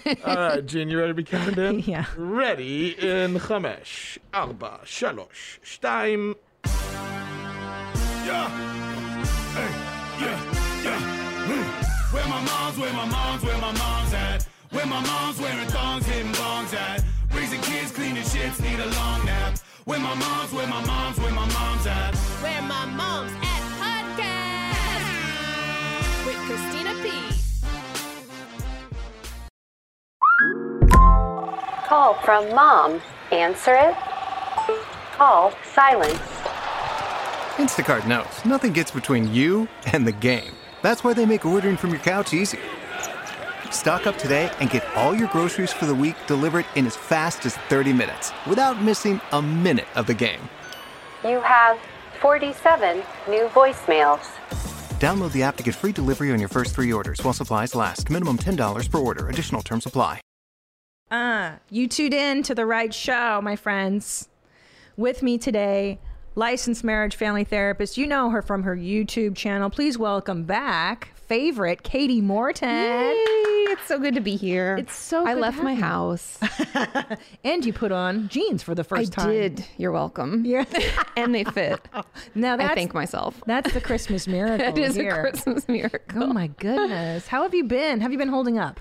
All right, Gene, you ready to be counted in? Yeah. Ready in 5, 4, 3, 2. Yeah. Hey, yeah. Where my mom's at? Where my mom's wearing thongs, hitting bongs at? Raising kids, cleaning shits, need a long nap. Where my mom's at? Where my mom's at podcast with Christina P. Call from mom. Answer it. Call silence. Instacart knows nothing gets between you and the game. That's why they make ordering from your couch easy. Stock up today and get all your groceries for the week delivered in as fast as 30 minutes without missing a minute of the game. You have 47 new voicemails. Download the app to get free delivery on your first 3 orders while supplies last. Minimum $10 per order. Additional terms apply. You tuned in to the right show, my friends. With me today, licensed marriage family therapist. You know her from her YouTube channel. Please welcome back favorite Katie Morton. Yay, it's so good to be here. It's so good I to left have my you. house. And you put on jeans for the first time. I did. You're welcome. Yeah. And they fit. Now I thank myself. That's the Christmas miracle. It is here. a Christmas miracle. Oh my goodness. How have you been? Have you been holding up?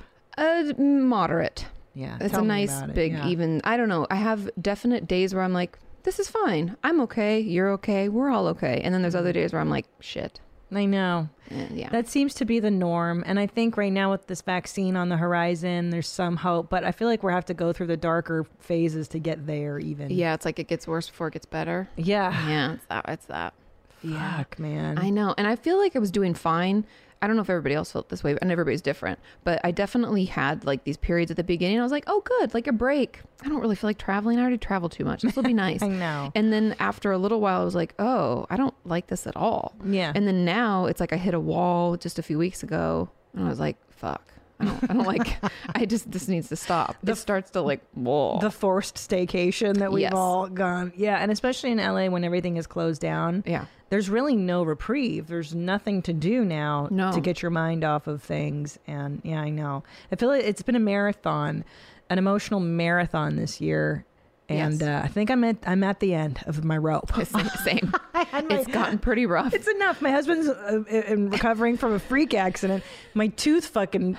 Moderate. Yeah. It's tell a me nice about it. big Yeah. even. I don't know. I have definite days where I'm like, this is fine. I'm okay. You're okay. We're all okay. And then there's other days where I'm like, shit. I know. Yeah. That seems to be the norm. And I think right now with this vaccine on the horizon, there's some hope. But I feel like we have to go through the darker phases to get there even. Yeah, it's like it gets worse before it gets better. Yeah. Yeah, it's that. Fuck, man. I know. And I feel like I was doing fine. I don't know if everybody else felt this way, and everybody's different. But I definitely had like these periods at the beginning. I was like, oh, good, like a break. I don't really feel like traveling. I already travel too much. This will be nice. I know. And then after a little while, I was like, oh, I don't like this at all. Yeah. And then now it's like I hit a wall just a few weeks ago, and I was like, fuck. I don't like, this needs to stop. It starts to like, whoa. The forced staycation that we've Yes. all gone. Yeah. And especially in LA when everything is closed down. Yeah. There's really no reprieve. There's nothing to do now to get your mind off of things. And yeah, I know. I feel like it's been a marathon, an emotional marathon this year. And Yes. I think I'm at the end of my rope. Same. It's gotten pretty rough. It's enough. My husband's recovering from a freak accident. My tooth fucking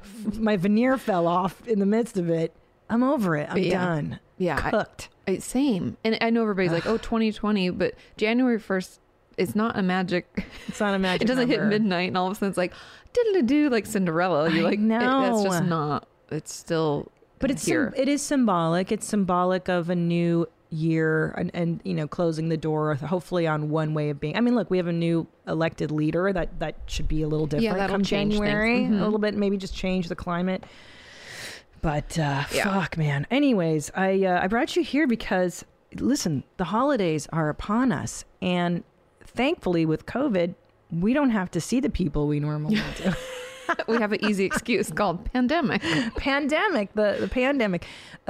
my veneer fell off in the midst of it. I'm over it. I'm done. Yeah. Cooked. Same. And I know everybody's like, oh, 2020, but January 1st, it's not a magic. It's not a magic It doesn't hit number. midnight and all of a sudden it's like, diddle-a-doo, like Cinderella. You're like, know. that's just not, it's still But it's here. it is symbolic. It's symbolic of a new year and you know, closing the door hopefully on one way of being. I mean, look, we have a new elected leader that should be a little different that'll come change things. January. Mhm. A little bit, maybe just change the climate. But fuck, man. Anyways, I brought you here because listen, the holidays are upon us, and thankfully with COVID, we don't have to see the people we normally do. We have an easy excuse called pandemic. The pandemic.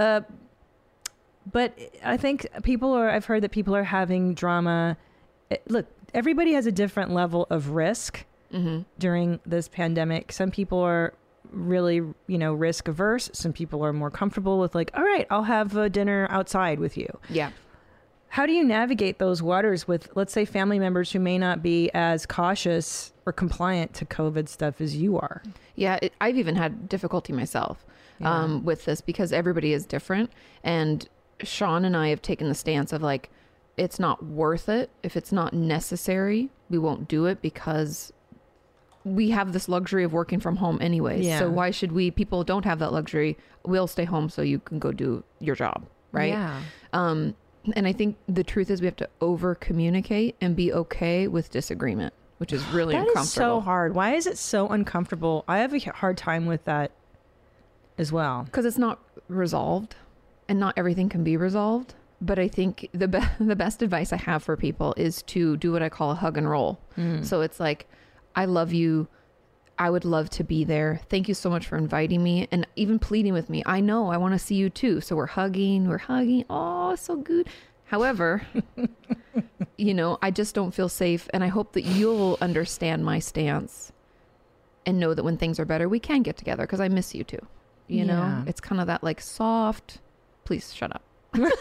But I think I've heard that people are having drama. Look, everybody has a different level of risk during this pandemic. Some people are really, risk averse. Some people are more comfortable with like, all right, I'll have a dinner outside with you. Yeah. How do you navigate those waters with, let's say, family members who may not be as cautious or compliant to COVID stuff as you are? Yeah, I've even had difficulty myself with this because everybody is different. And Sean and I have taken the stance of like, it's not worth it. If it's not necessary, we won't do it because we have this luxury of working from home anyways. Yeah. So why should people don't have that luxury. We'll stay home so you can go do your job. Right. Yeah. And I think the truth is we have to over communicate and be okay with disagreement, which is really uncomfortable. That is so hard. Why is it so uncomfortable? I have a hard time with that as well. Because it's not resolved and not everything can be resolved. But I think the best advice I have for people is to do what I call a hug and roll. So it's like, I love you. I would love to be there. Thank you so much for inviting me and even pleading with me. I know I want to see you too. So we're hugging. Oh, so good. However, I just don't feel safe. And I hope that you'll understand my stance and know that when things are better, we can get together because I miss you too. you know? Yeah. It's kind of that like soft, please shut up.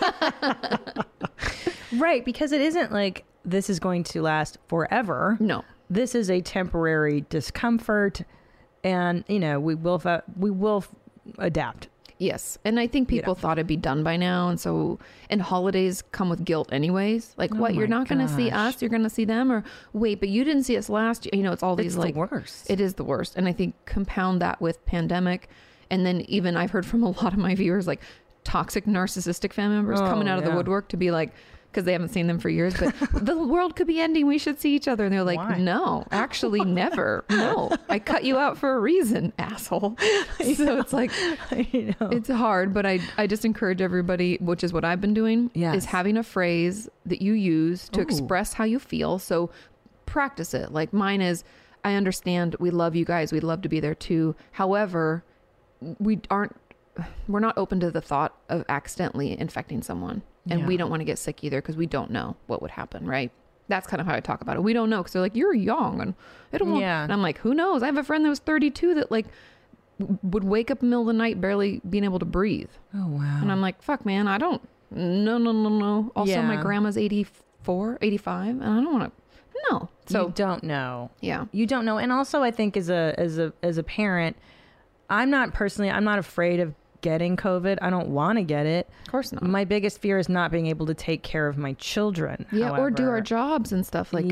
Right, because it isn't like this is going to last forever. No. This is a temporary discomfort, and we will adapt. Yes. And I think people thought it'd be done by now. And holidays come with guilt anyways. Like, what? You're not going to see us? You're going to see them? Or wait, but you didn't see us last year. It's all these the worst. It is the worst. And I think compound that with pandemic. And then even I've heard from a lot of my viewers, like toxic narcissistic family members coming out of the woodwork to be like, because they haven't seen them for years, but the world could be ending. We should see each other. And they're like, Why? no, actually never. No, I cut you out for a reason, asshole. So it's like, it's hard, but I just encourage everybody, which is what I've been doing, is having a phrase that you use to express how you feel. So practice it. Like mine is, I understand we love you guys. We'd love to be there too. However, we're not open to the thought of accidentally infecting someone. And we don't want to get sick either because we don't know what would happen, right? That's kind of how I talk about it. We don't know because they're like, you're young. And I don't know. And I'm like, who knows? I have a friend that was 32 that like would wake up in the middle of the night barely being able to breathe. Oh, wow. And I'm like, fuck, man, I don't. No. Also, my grandma's 84, 85. And I don't want to. No. So you don't know. Yeah. You don't know. And also I think as a parent, I'm not afraid of getting COVID. I don't want to get it. Of course not. My biggest fear is not being able to take care of my children. Yeah, or do our jobs and stuff. Like,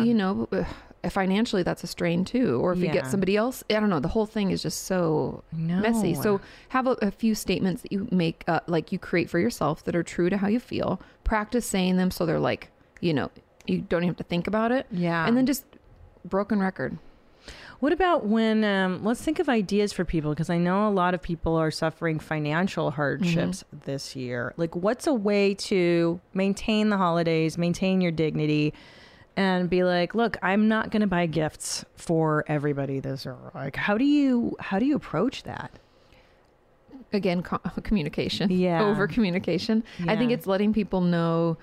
financially that's a strain too. Or if you get somebody else, I don't know. The whole thing is just so messy. So have a few statements that you make, like you create for yourself that are true to how you feel. Practice saying them so they're like, you don't even have to think about it. Yeah. And then just broken record. What about when, let's think of ideas for people, because I know a lot of people are suffering financial hardships this year. Like, what's a way to maintain the holidays, maintain your dignity, and be like, look, I'm not going to buy gifts for everybody this year. Like, how do you approach that? Again, communication. Yeah. Over communication. Yeah. I think it's letting people know,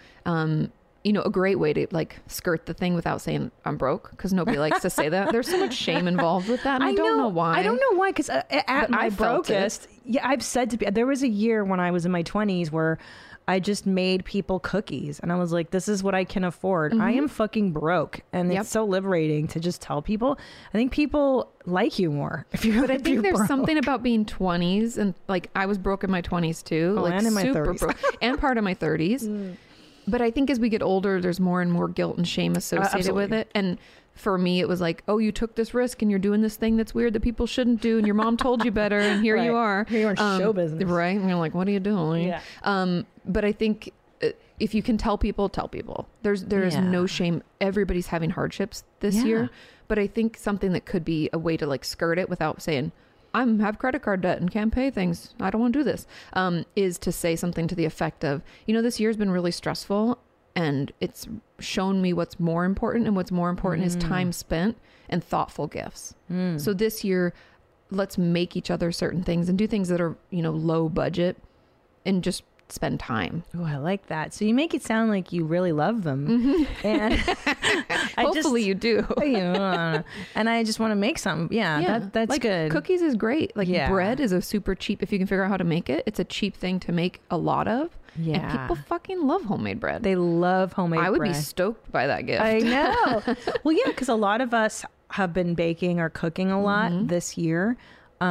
a great way to like skirt the thing without saying I'm broke, because nobody likes to say that. There's so much shame involved with that. And I don't know why. I don't know why, because at my brokest, I've said there was a year when I was in my 20s where I just made people cookies, and I was like, this is what I can afford. I am fucking broke, and it's so liberating to just tell people. I think people like you more if you. But I think there's something about being 20s, and like I was broke in my 20s too, like and in my super 30s. broke, and part of my 30s. But I think as we get older, there's more and more guilt and shame associated with it. And for me, it was like, oh, you took this risk and you're doing this thing that's weird that people shouldn't do. And your mom told you better. And here you are. Here you are in show business. Right. And you're like, what are you doing? Yeah. But I think if you can tell people. There is no shame. Everybody's having hardships this year. But I think something that could be a way to like skirt it without saying, have credit card debt and can't pay things, I don't want to do this, is to say something to the effect of, this year's been really stressful and it's shown me what's more important, and what's more important is time spent and thoughtful gifts. So this year, let's make each other certain things and do things that are, low budget and just spend time. Oh, I like that. So you make it sound like you really love them. And hopefully you do. And I just want to make some. That's like, good. Cookies is great. Like bread is a super cheap, if you can figure out how to make it, it's a cheap thing to make a lot of. Yeah. And people fucking love homemade bread. They love homemade bread. I would be stoked by that gift. I know. Well, yeah, because a lot of us have been baking or cooking a lot this year.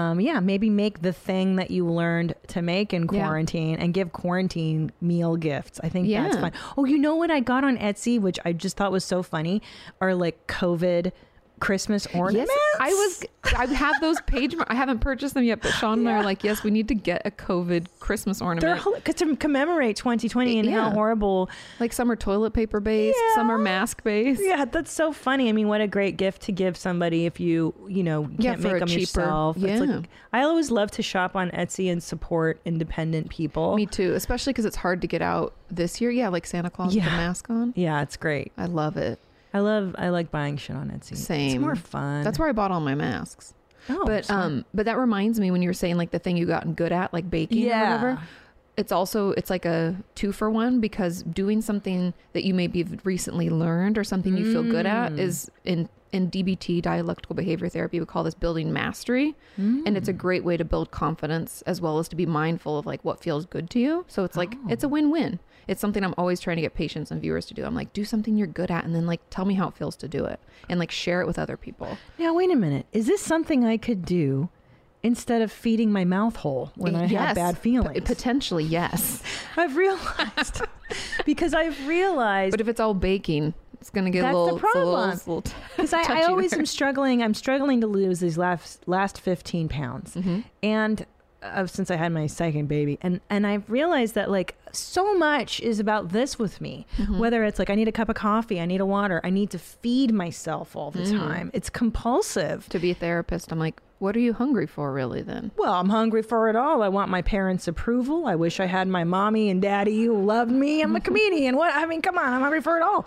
Maybe make the thing that you learned to make in quarantine and give quarantine meal gifts. I think that's fun. Oh, you know what I got on Etsy, which I just thought was so funny, are like COVID Christmas ornaments. Yes, I have those I haven't purchased them yet, but Sean and I are like, yes, we need to get a COVID Christmas ornament. They're to commemorate 2020 and how horrible. Like some are toilet paper based, some are mask based. Yeah, that's so funny. I mean, what a great gift to give somebody if you can't make them yourself. Yeah. It's like, I always love to shop on Etsy and support independent people. Me too, especially because it's hard to get out this year. Yeah, like Santa Claus with a mask on. Yeah, it's great. I love it. I like buying shit on Etsy. Same. It's more fun. That's where I bought all my masks. Oh, but that reminds me when you were saying like the thing you gotten good at, like baking or whatever. It's like a 2-for-1, because doing something that you maybe have recently learned or something you feel good at is in DBT, dialectical behavior therapy, we call this building mastery. And it's a great way to build confidence as well as to be mindful of like what feels good to you. So it's like, it's a win-win. It's something I'm always trying to get patients and viewers to do. I'm like, do something you're good at and then like tell me how it feels to do it and like share it with other people. Now, wait a minute. Is this something I could do instead of feeding my mouth hole when I have bad feelings? Potentially, yes. I've realized because I've realized. But if it's all baking, it's going to get That's a little, the problem. Because I always am struggling. I'm struggling to lose these last 15 pounds. And since I had my second baby. And I've realized that like so much is about this with me, whether it's like I need a cup of coffee, I need a water, I need to feed myself all the time. It's compulsive. To be a therapist, I'm like, what are you hungry for really then? Well, I'm hungry for it all. I want my parents' approval. I wish I had my mommy and daddy who loved me. I'm a comedian. Come on, I'm hungry for it all.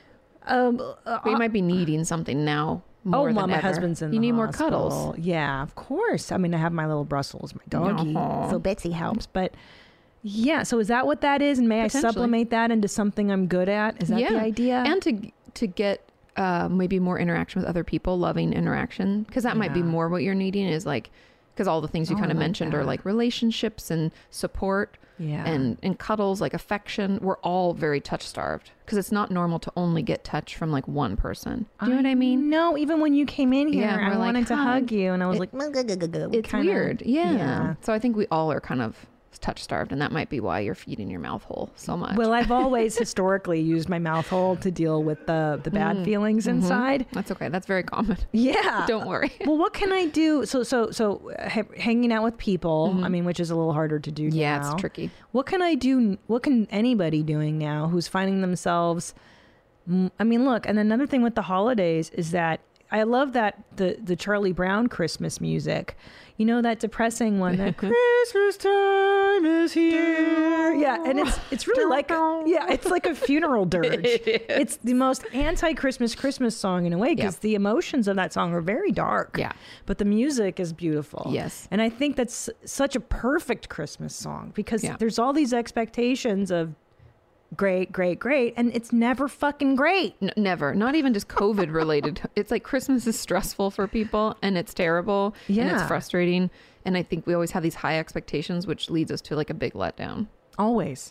But you might be needing something now more than my ever. husband's in you the need hospital. more cuddles. Yeah, of course. I mean, I have my little Brussels, my doggy, so Betsy helps. But yeah, so is that what that is? And may I supplement that into something I'm good at? Is that the idea? And to get maybe more interaction with other people, loving interaction, because that might be more what you're needing is like, because all the things you kind of mentioned are like relationships and support. And cuddles, like affection. We're all very touch starved because it's not normal to only get touch from like one person. Do you know what I mean? No, even when you came in here, I like, wanted to hug you and I was like, it's weird. Yeah. So I think we all are kind of touch starved, and that might be why you're feeding your mouth hole so much. Well, I've always historically used my mouth hole to deal with the bad feelings inside. That's okay. That's very common. Yeah. Don't worry. Well, what can I do? So hanging out with people, I mean, which is a little harder to do now. Yeah, it's tricky. What can I do? What can anybody doing now who's finding themselves, I mean, look, and another thing with the holidays is that I love that the Charlie Brown Christmas music. You know, that depressing one, that Christmas time is here. Yeah, and it's really like it's like a funeral dirge. It's the most anti-Christmas song in a way because the emotions of that song are very dark. Yeah, but the music is beautiful. Yes, and I think that's such a perfect Christmas song because there's all these expectations of great, and it's never fucking great. Never. Not even just COVID related. It's like Christmas is stressful for people and it's terrible and it's frustrating. And I think we always have these high expectations, which leads us to like a big letdown. Always.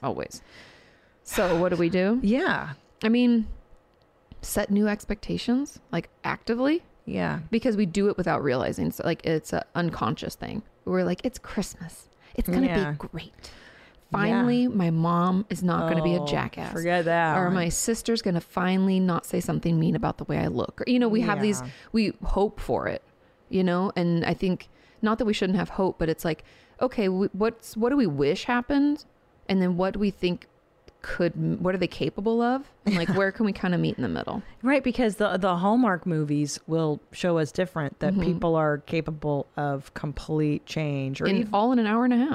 So what do we do? I mean, set new expectations, like actively. Yeah. Because we do it without realizing. So like it's an unconscious thing. We're like, it's Christmas. It's going to be great. Finally, my mom is not going to be a jackass. Forget that. Or my sister's going to finally not say something mean about the way I look. Or, you know, we have these, we hope for it, you know? And I think, not that we shouldn't have hope, but it's like, okay, what do we wish happened? And then what do we think what are they capable of? And like, where can we kind of meet in the middle? Right, because the Hallmark movies will show us different, that people are capable of complete change. Or all in an hour and a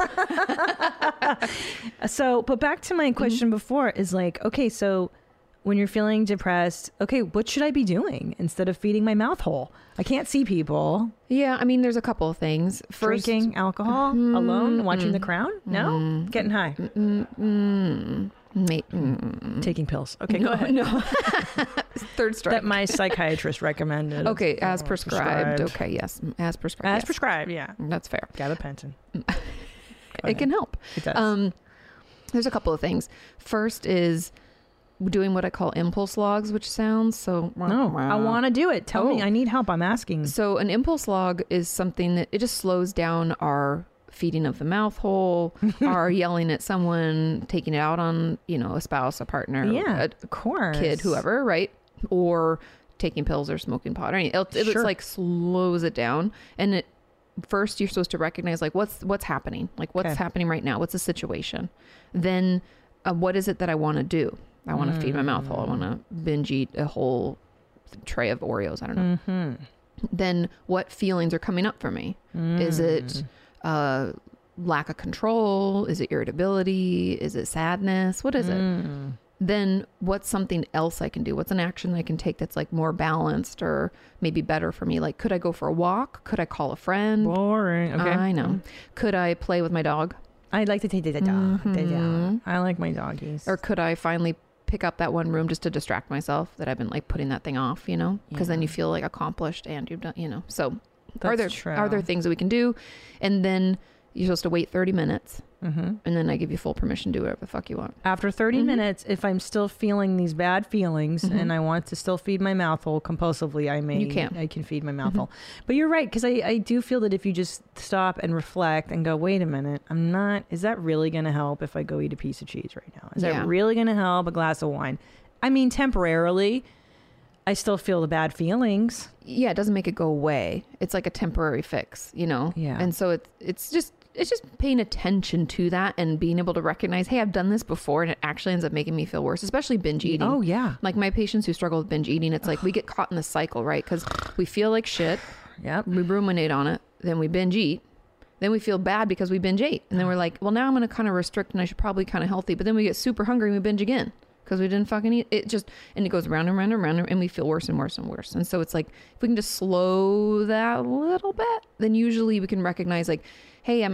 half. So, but back to my question before is like, okay, so when you're feeling depressed, okay, what should I be doing instead of feeding my mouth hole? I can't see people. Yeah, I mean, there's a couple of things. First, drinking alcohol alone, watching The Crown? No? Getting high? Taking pills. Okay, go ahead. No. Third strike. That my psychiatrist recommended. Okay, as prescribed. Okay, yes. As prescribed. As prescribed, yeah. That's fair. Gabapentin. It can help. It does. There's a couple of things. First is doing what I call impulse logs, which sounds so... No, I want to do it. Tell me. I need help. I'm asking. So an impulse log is something that it just slows down our feeding of the mouth hole, our yelling at someone, taking it out on, you know, a spouse, a partner, of course, kid, whoever, right? Or taking pills or smoking pot or anything. It just like slows it down. And first you're supposed to recognize like what's happening, like what's happening right now, what's the situation. Then what is it that I want to do? I want to feed my mouth hole. I want to binge eat a whole tray of Oreos. I don't know. Then what feelings are coming up for me? Is it lack of control? Is it irritability? Is it sadness? What is it? Then what's something else I can do? What's an action I can take that's like more balanced or maybe better for me? Like, could I go for a walk? Could I call a friend? Boring. Okay. I know. Could I play with my dog? I'd like to take the dog. I like my doggies. Or could I finally pick up that one room just to distract myself that I've been like putting that thing off, you know, because then you feel like accomplished and you've done, you know. So are there things that we can do? And then you're supposed to wait 30 minutes. And then I give you full permission to do whatever the fuck you want. After 30 minutes, if I'm still feeling these bad feelings and I want to still feed my mouth hole compulsively, I can feed my mouth hole. But you're right, because I do feel that if you just stop and reflect and go, wait a minute, is that really going to help if I go eat a piece of cheese right now? Is that really going to help? A glass of wine? I mean, temporarily, I still feel the bad feelings. Yeah, it doesn't make it go away. It's like a temporary fix, you know? Yeah. And so it's just paying attention to that and being able to recognize, hey, I've done this before and it actually ends up making me feel worse, especially binge eating. Oh, yeah. Like my patients who struggle with binge eating, it's like we get caught in the cycle, right? Because we feel like shit. Yep. We ruminate on it. Then we binge eat. Then we feel bad because we binge ate. And then we're like, well, now I'm going to kind of restrict and I should probably kind of healthy. But then we get super hungry and we binge again because we didn't fucking eat. And it goes round and round and round and we feel worse and worse and worse. And so it's like, if we can just slow that a little bit, then usually we can recognize like, hey,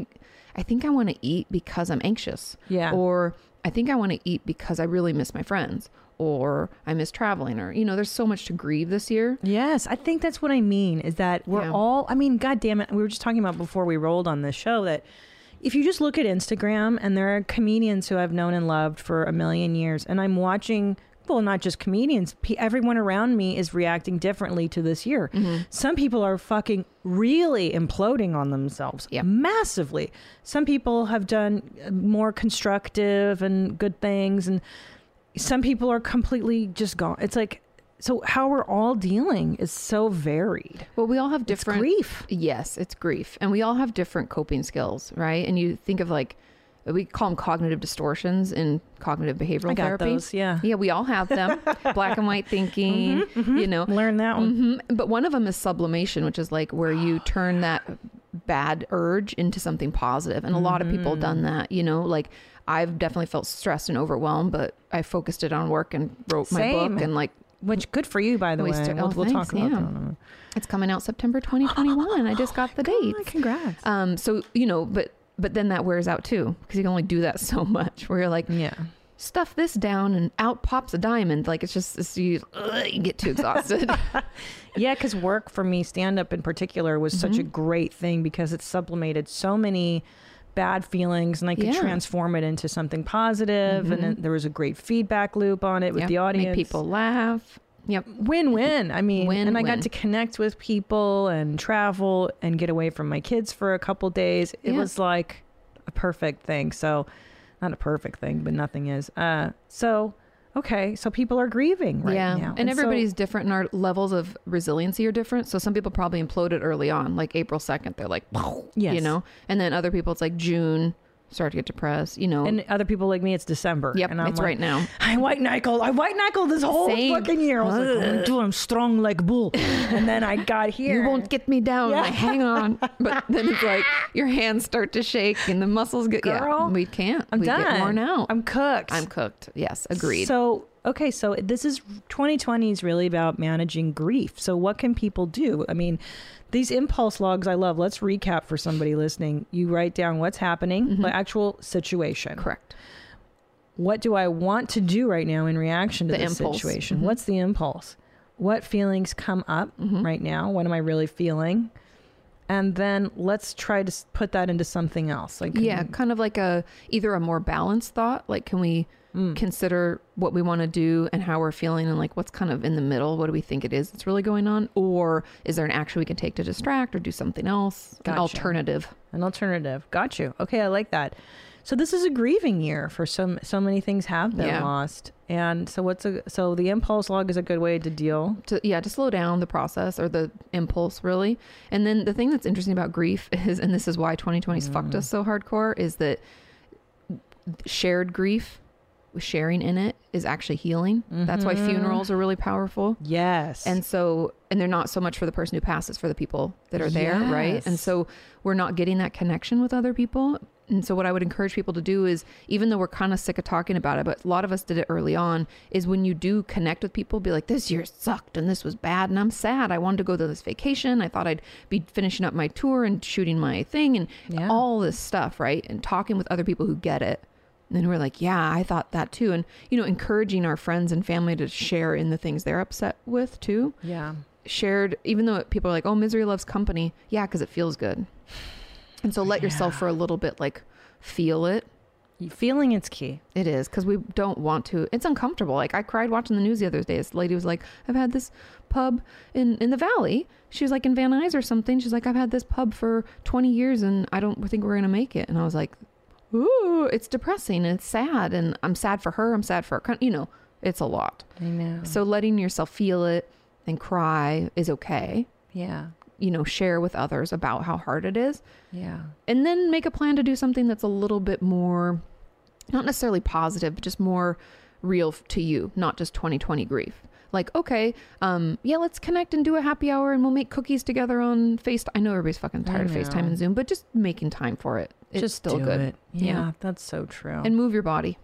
I think I want to eat because I'm anxious. Yeah. Or I think I want to eat because I really miss my friends, or I miss traveling, or, you know, there's so much to grieve this year. Yes. I think that's what I mean is that we're all, I mean, God damn it. We were just talking about before we rolled on this show that if you just look at Instagram, and there are comedians who I've known and loved for a million years, and I'm watching, well, not just comedians, everyone around me is reacting differently to this year. Some people are fucking really imploding on themselves massively. Some people have done more constructive and good things, and some people are completely just gone. It's like, so how we're all dealing is so varied. Well, we all have different grief. Yes, it's grief. And we all have different coping skills, right? And you think of like, we call them cognitive distortions in cognitive behavioral therapy. Those, yeah. Yeah, we all have them. Black and white thinking, you know. Learn that one. But one of them is sublimation, which is like where you turn that bad urge into something positive. And a lot of people have done that, you know, like I've definitely felt stressed and overwhelmed, but I focused it on work and wrote my book and like. Which good for you, by the way. We'll talk about that. It's coming out September 2021. I just got the date. Congrats. So, you know, but then that wears out too, because you can only do that so much where you're like, stuff this down and out pops a diamond. Like you get too exhausted. Yeah, because work for me, stand up in particular, was such a great thing because it sublimated so many bad feelings, and I could transform it into something positive, and then there was a great feedback loop on it with the audience. Make people laugh. Yep. Win-win. I mean, and I got to connect with people and travel and get away from my kids for a couple days. It was like a perfect thing. So, not a perfect thing, but nothing is. Okay, so people are grieving right now. And everybody's different, and our levels of resiliency are different. So some people probably imploded early on, like April 2nd. They're like, you know? And then other people, it's like June, start to get depressed, you know. And other people like me, it's December. Yep, and I'm it's like, right now. I white knuckled this whole fucking year. I was like, I'm strong like bull. And then I got here. You won't get me down. Yeah. Like, hang on. But then it's like your hands start to shake and the muscles get. Girl, we can't. I'm done. Get worn out. I'm cooked. Yes, agreed. So this is 2020 is really about managing grief. So what can people do? I mean, these impulse logs I love. Let's recap for somebody listening. You write down what's happening, the actual situation. Correct. What do I want to do right now in reaction to this situation? What's the impulse? What feelings come up right now? What am I really feeling? And then let's try to put that into something else. Like kind of like either a more balanced thought. Like, can we consider what we want to do and how we're feeling, and like what's kind of in the middle? What do we think it is that's really going on? Or is there an action we can take to distract or do something else? An alternative. Got you. Okay, I like that. So this is a grieving year for so many things have been lost. And so so the impulse log is a good way to deal to slow down the process, or the impulse, really. And then the thing that's interesting about grief is, and this is why 2020's fucked us so hardcore, is that shared grief, sharing in it, is actually healing. That's why funerals are really powerful. Yes. And they're not so much for the person who passes, for the people that are there, right? And so we're not getting that connection with other people. And so what I would encourage people to do is, even though we're kind of sick of talking about it, but a lot of us did it early on, is when you do connect with people, be like, this year sucked and this was bad and I'm sad. I wanted to go to this vacation. I thought I'd be finishing up my tour and shooting my thing and all this stuff, right? And talking with other people who get it. And we're like, yeah, I thought that too. And, you know, encouraging our friends and family to share in the things they're upset with too. Yeah. Shared, even though people are like, oh, misery loves company. Yeah, because it feels good. And so let yourself for a little bit, like, feel it. Feeling it's key. It is, because we don't want to. It's uncomfortable. Like, I cried watching the news the other day. This lady was like, I've had this pub in the valley. She was like in Van Nuys or something. She's like, I've had this pub for 20 years and I don't think we're going to make it. And I was like, ooh, it's depressing and it's sad. And I'm sad for her. I'm sad for her. You know, it's a lot. I know. So letting yourself feel it and cry is okay. Yeah. You know, share with others about how hard it is. Yeah. And then make a plan to do something that's a little bit more, not necessarily positive, but just more real to you, not just 2020 grief. Like, okay, yeah, let's connect and do a happy hour and we'll make cookies together on FaceTime. I know everybody's fucking tired of FaceTime and Zoom, but just making time for it. It's just still do good. it. Yeah, that's so true. And move your body.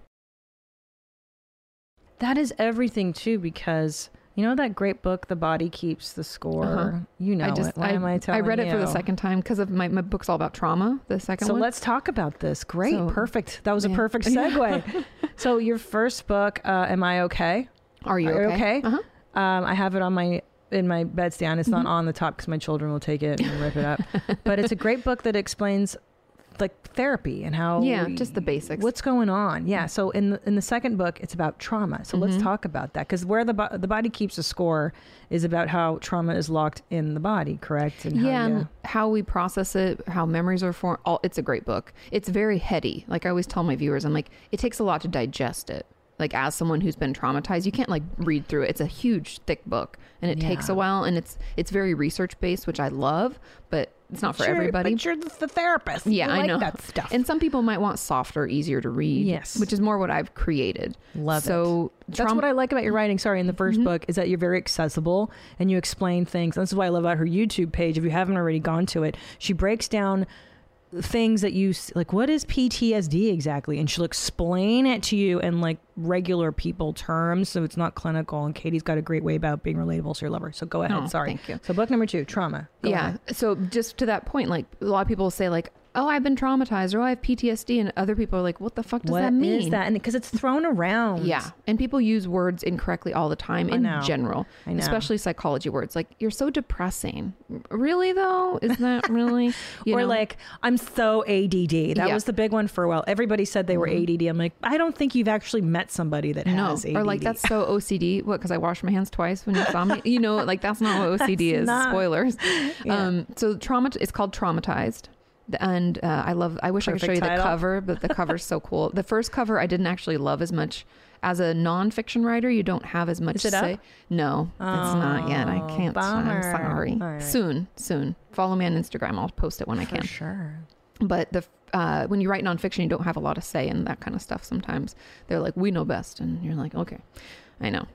That is everything too, because you know that great book, The Body Keeps the Score? You know it. Why am I telling you? I read it for the second time because of my book's all about trauma, the second one. So let's talk about this. Great. So, perfect. That was a perfect segue. So your first book, Am I Okay? Are you okay? Uh-huh. I have it on in my bedstand. It's not on the top because my children will take it and rip it up. But it's a great book that explains like therapy and how just the basics. What's going on? Yeah. So in the second book, it's about trauma. So let's talk about that, because where the body keeps a score is about how trauma is locked in the body, correct? And and how we process it, how memories are formed. It's a great book. It's very heady. Like I always tell my viewers, I'm like, it takes a lot to digest it. Like as someone who's been traumatized, you can't like read through it. It's a huge, thick book, and it takes a while, and it's very research based, which I love, but it's not for everybody. But you're the therapist. Yeah, you I know that stuff. And some people might want softer, easier to read. Yes, which is more what I've created. Love so it. That's what I like about your writing. Sorry, in the first book is that you're very accessible and you explain things. This is why I love about her YouTube page. If you haven't already gone to it, she breaks down things that you like. What is PTSD exactly? And she'll explain it to you in like regular people terms, so it's not clinical. And Katie's got a great way about being relatable, so you're lover. So go ahead. Sorry. Thank you. So book number 2, trauma. Go ahead. So just to that point, like a lot of people say like, oh, I've been traumatized, or I have PTSD, and other people are like, what the fuck does that mean? What is that? And because it's thrown around. Yeah. And people use words incorrectly all the time in general, especially psychology words. Like, you're so depressing. Really though? Is that really? Or like, I'm so ADD. That was the big one for a while. Everybody said they were ADD. I'm like, I don't think you've actually met somebody that has ADD. Or like, that's so OCD. What? Because I washed my hands twice when you saw me. You know, like that's not what OCD is. Spoilers. Yeah. So trauma. It's called Traumatized. And I wish I could show you the cover, but the cover's so cool. The first cover I didn't actually love as much. As a nonfiction writer, you don't have as much to say. Up? No, it's not yet. I can't. Bummer. I'm sorry. Right. Soon. Follow me on Instagram. I'll post it when I can. For sure. But when you write nonfiction, you don't have a lot to say and that kind of stuff. Sometimes they're like, we know best. And you're like, okay, I know.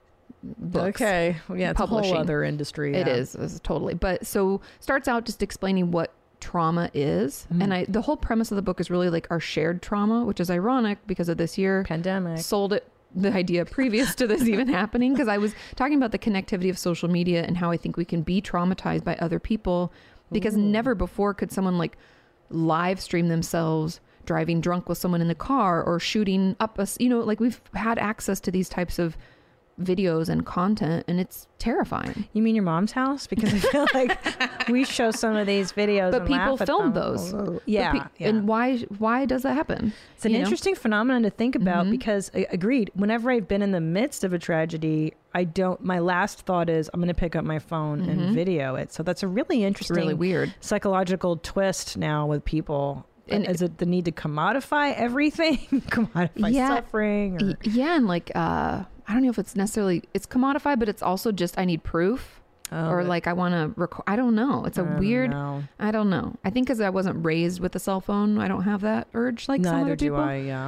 Books, okay. Yeah, it's publishing. a whole other industry. Yeah. It is totally. But so starts out just explaining what trauma is, and the whole premise of the book is really like our shared trauma, which is ironic because of this year pandemic. Sold it the idea previous to this even happening, because I was talking about the connectivity of social media and how I think we can be traumatized by other people, because never before could someone like live stream themselves driving drunk with someone in the car or shooting up us, like we've had access to these types of videos and content, and it's terrifying. You mean your mom's house? Because I feel like we show some of these videos, but and people film those. Yeah. And why does that happen? It's an interesting phenomenon to think about, because agreed, whenever I've been in the midst of a tragedy, my last thought is I'm going to pick up my phone and video it. So that's a really interesting, really weird psychological twist now with people. And is it the need to commodify everything? Commodify suffering? Or? Yeah. And like, I don't know if it's commodified, but it's also just, I need proof. Or like I want to record. I don't know. It's a weird. I don't know. I think because I wasn't raised with a cell phone, I don't have that urge like some other people. Neither do I. Yeah.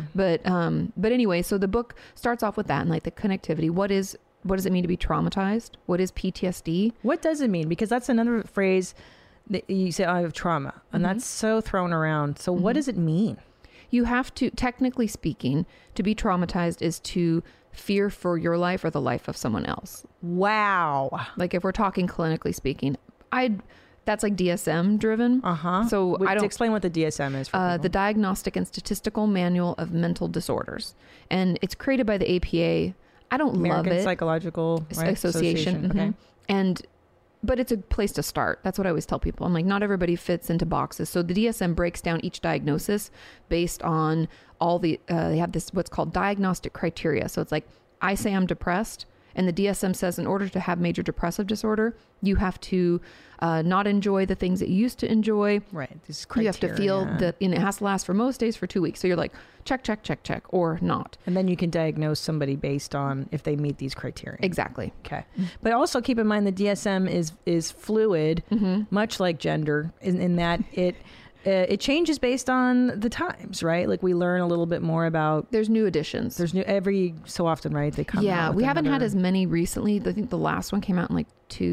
But anyway, so the book starts off with that and like the connectivity. What does it mean to be traumatized? What is PTSD? What does it mean? Because that's another phrase that you say, I have trauma, and that's so thrown around. So what does it mean? You have to, technically speaking, to be traumatized is to fear for your life or the life of someone else. Wow. Like if we're talking clinically speaking, That's like DSM driven. So I don't explain what the DSM is for people. the Diagnostic and Statistical Manual of Mental Disorders, and it's created by the APA. I don't American love it. Psychological Association. Okay. But it's a place to start. That's what I always tell people. I'm like, not everybody fits into boxes. So the DSM breaks down each diagnosis based on all the, they have this, what's called diagnostic criteria. So it's like, I say I'm depressed, and the DSM says in order to have major depressive disorder, you have to not enjoy the things that you used to enjoy. Right. This You have to feel that, and it has to last for most days for 2 weeks. So you're like, check, check, check, check, or not. And then you can diagnose somebody based on if they meet these criteria. Exactly. Okay. But also keep in mind the DSM is fluid, Mm-hmm. much like gender, in that it changes based on the times, right? Like we learn a little bit more about. There's new additions. There's new every so often, right? They come. Yeah, out with we haven't had another- as many recently. I think the last one came out in like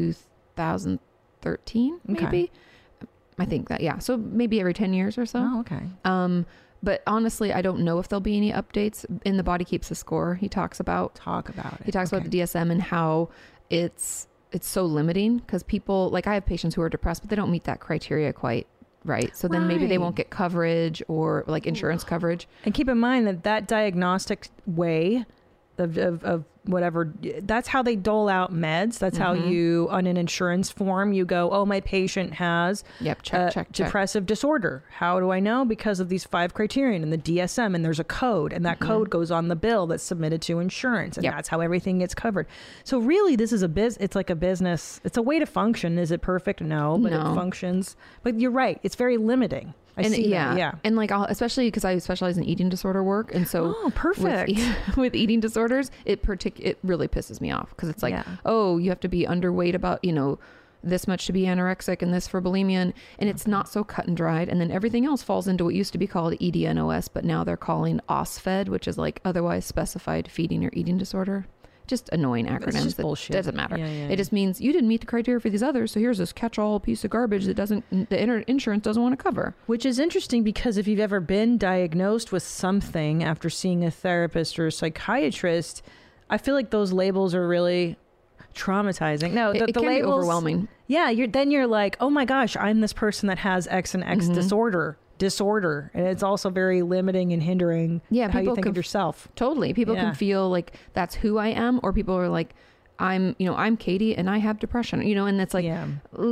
2013, maybe. Okay. I think that, yeah. So maybe every 10 years or so. Oh, okay. But honestly, I don't know if there'll be any updates. In The Body Keeps the Score, he talks about It. He talks Okay. about the DSM and how it's so limiting because people, like I have patients who are depressed, but they don't meet that criteria quite right. So then maybe they Right. won't get coverage or like insurance coverage. And keep in mind that diagnostic way of whatever, that's how they dole out meds. That's how you, on an insurance form, you go, oh, my patient has Yep, check. depressive disorder. How do I know? Because of these 5 criterion in the DSM, and there's a code, and that code goes on the bill that's submitted to insurance, and Yep. that's how everything gets covered. So really, this is it's like a business. It's a way to function. Is it perfect? No, but No. it functions. But you're right. It's very limiting. I see that. Yeah. And like, especially because I specialize in eating disorder work. And so Oh, perfect. with eating disorders, it really pisses me off because it's like, Yeah. oh, you have to be underweight about, this much to be anorexic and this for bulimia. And it's not so cut and dried. And then everything else falls into what used to be called EDNOS, but now they're calling OSFED, which is like otherwise specified feeding or eating disorder. Just annoying acronyms. just that bullshit. Doesn't matter. Yeah, yeah, it just means you didn't meet the criteria for these others. So here's this catch-all piece of garbage that the insurance doesn't want to cover. Which is interesting because if you've ever been diagnosed with something after seeing a therapist or a psychiatrist, I feel like those labels are really traumatizing. No, It the can be labels, overwhelming. Yeah, you're like, oh my gosh, I'm this person that has X and X disorder, and it's also very limiting and hindering Yeah, how you people think of yourself. Totally. People Yeah. can feel like that's who I am, or people are like, I'm Katie and I have depression, and it's like, Yeah.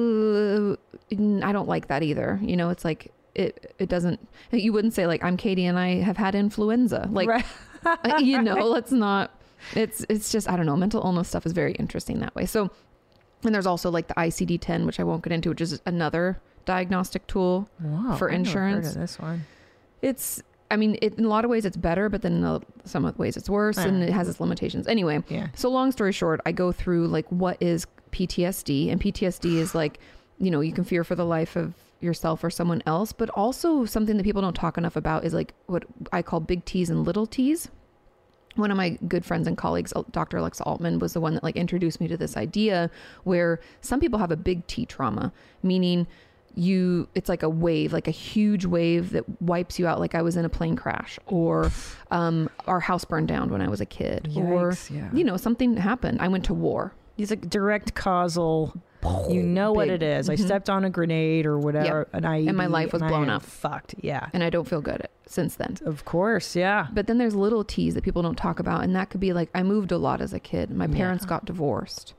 I don't like that either. It's like, it doesn't, you wouldn't say like, I'm Katie and I have had influenza. Like, Right. let's not, it's just, I don't know. Mental illness stuff is very interesting that way. So, and there's also like the ICD-10, which I won't get into, which is another diagnostic tool for insurance. I've never heard of this one. In a lot of ways it's better, but then in some ways it's worse, and it has its limitations. Anyway, Yeah. so long story short, I go through like what is PTSD, and PTSD is like, you can fear for the life of yourself or someone else, but also something that people don't talk enough about is like what I call big T's and little T's. One of my good friends and colleagues, Dr. Alexa Altman, was the one that like introduced me to this idea where some people have a big T trauma, meaning it's like a wave, like a huge wave that wipes you out. Like I was in a plane crash, or our house burned down when I was a kid, Yikes, yeah. something happened. I went to war. It's like direct causal. You know what Big. it is. I stepped on a grenade or whatever, Yep. an IED, And my life was and I blown am up. Fucked. Yeah. And I don't feel good since then. Of course. Yeah. But then there's little T's that people don't talk about. And that could be like, I moved a lot as a kid. My parents got divorced.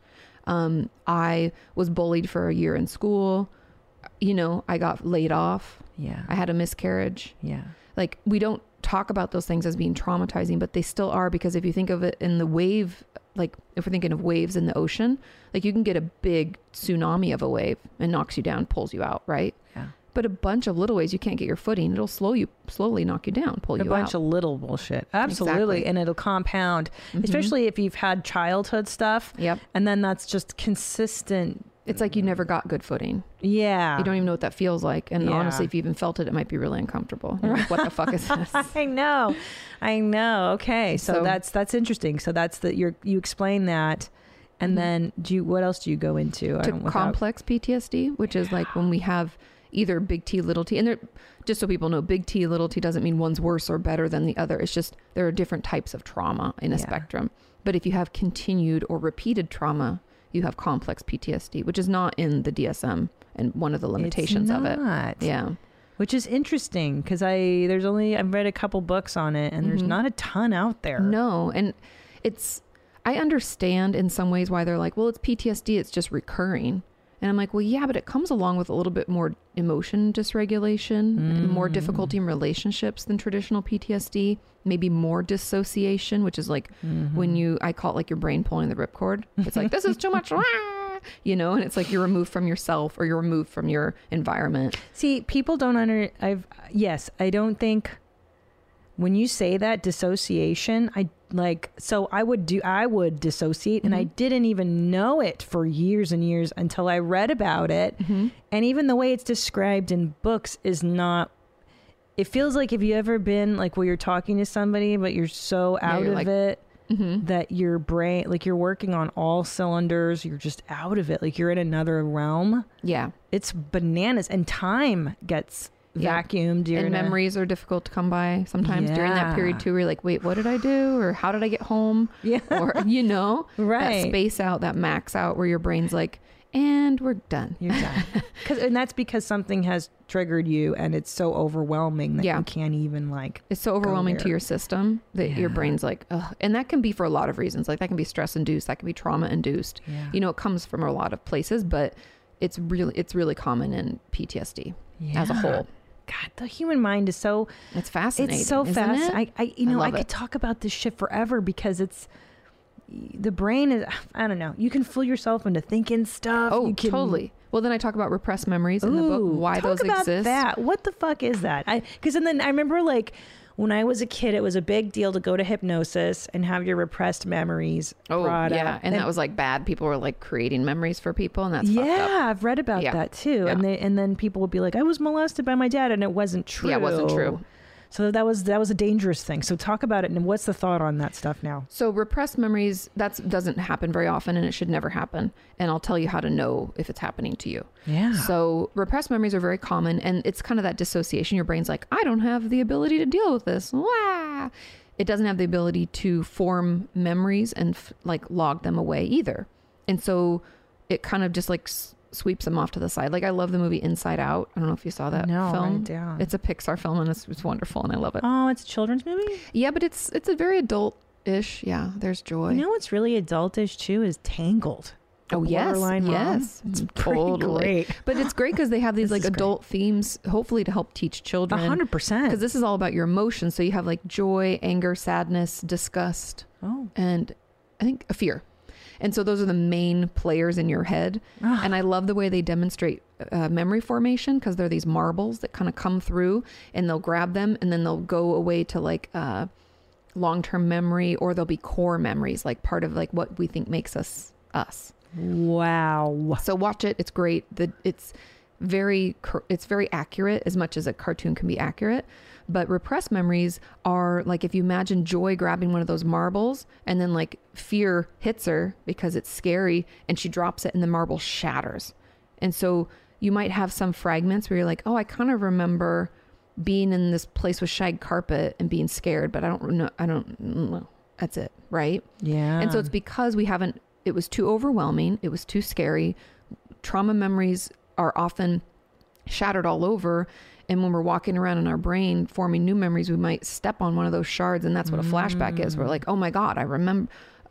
I was bullied for a year in school. I got laid off. Yeah. I had a miscarriage. Yeah. Like, we don't talk about those things as being traumatizing, but they still are, because if you think of it in the wave, like if we're thinking of waves in the ocean, like you can get a big tsunami of a wave and knocks you down, pulls you out, right? Yeah. But a bunch of little ways you can't get your footing. It'll slowly knock you down, pull you out. A bunch of little bullshit. Absolutely. Exactly. And it'll compound, especially if you've had childhood stuff. Yep. And then that's just consistent. It's like you never got good footing. Yeah. You don't even know what that feels like. And Yeah. honestly, if you even felt it, it might be really uncomfortable. You're like, what the fuck is this? I know. Okay. So that's interesting. So that's you explain that. And then what else do you go into? To complex PTSD, which is like when we have either big T, little t. And just so people know, big T, little t doesn't mean one's worse or better than the other. It's just there are different types of trauma in a spectrum. But if you have continued or repeated trauma, you have complex PTSD, which is not in the DSM and one of the limitations of it. Yeah. Which is interesting because I've read a couple books on it and there's not a ton out there. No. And I understand in some ways why they're like, well, it's PTSD. It's just recurring. And I'm like, well, yeah, but it comes along with a little bit more emotion dysregulation, more difficulty in relationships than traditional PTSD, maybe more dissociation, which is like when I call it like your brain pulling the ripcord. It's like, this is too much, you know, and it's like you're removed from yourself or you're removed from your environment. See, people don't I don't think when you say that dissociation, I would dissociate and I didn't even know it for years and years until I read about it. And even the way it's described in books is not, it feels like, have you ever been like where you're talking to somebody, but you're so out of it that your brain, like you're working on all cylinders, you're just out of it. Like you're in another realm. Yeah. It's bananas and time gets vacuumed. And memories are difficult to come by sometimes during that period too, where you're like, wait, what did I do? Or how did I get home? Yeah. Or, you know, right. That space out, that max out where your brain's like, and we're done. You're done. And that's because something has triggered you and it's so overwhelming that you can't even it's so overwhelming to your system that your brain's like, ugh. And that can be for a lot of reasons. Like that can be stress induced. That can be trauma induced. Yeah. You know, it comes from a lot of places, but it's really common in PTSD as a whole. God, the human mind is so... It's fascinating. It's so fast. I could talk about this shit forever because it's... The brain is... I don't know. You can fool yourself into thinking stuff. Oh, totally. Well, then I talk about repressed memories in the book, why those exist. Talk about that. What the fuck is that? Because then I remember like... When I was a kid, it was a big deal to go to hypnosis and have your repressed memories brought up. And that was like bad. People were like creating memories for people, and that's fucked up. I've read about that too. Yeah. And then people would be like, I was molested by my dad, and it wasn't true. Yeah, it wasn't true. So that was a dangerous thing. So talk about it, and what's the thought on that stuff now? So repressed memories, that doesn't happen very often, and it should never happen. And I'll tell you how to know if it's happening to you. Yeah. So repressed memories are very common, and it's kind of that dissociation. Your brain's like, I don't have the ability to deal with this. Wah! It doesn't have the ability to form memories and like log them away either. And so it kind of just like sweeps them off to the side. Like I love the movie Inside Out. I don't know if you saw that film. Write it down. It's a Pixar film and it's wonderful and I love it. Oh, it's a children's movie? Yeah, but it's a very adult-ish. Yeah, there's joy. You know what's really adultish too is Tangled. Oh yes, yes, it's totally great. But it's great because they have these like adult themes, hopefully to help teach children. 100%. Because this is all about your emotions. So you have like joy, anger, sadness, disgust, and I think a fear. And so those are the main players in your head. And I love the way they demonstrate memory formation because they're these marbles that kind of come through and they'll grab them and then they'll go away to like long-term memory, or they'll be core memories, like part of like what we think makes us us. Wow. So watch it. It's great. It's very accurate as much as a cartoon can be accurate. But repressed memories are like, if you imagine Joy grabbing one of those marbles and then like fear hits her because it's scary and she drops it and the marble shatters. And so you might have some fragments where you're like, oh, I kind of remember being in this place with shag carpet and being scared, but I don't know. That's it. Right. Yeah. And so it's because it was too overwhelming. It was too scary. Trauma memories are often shattered all over. And when we're walking around in our brain forming new memories, we might step on one of those shards. And that's what a flashback is. We're like, oh my God, I remember.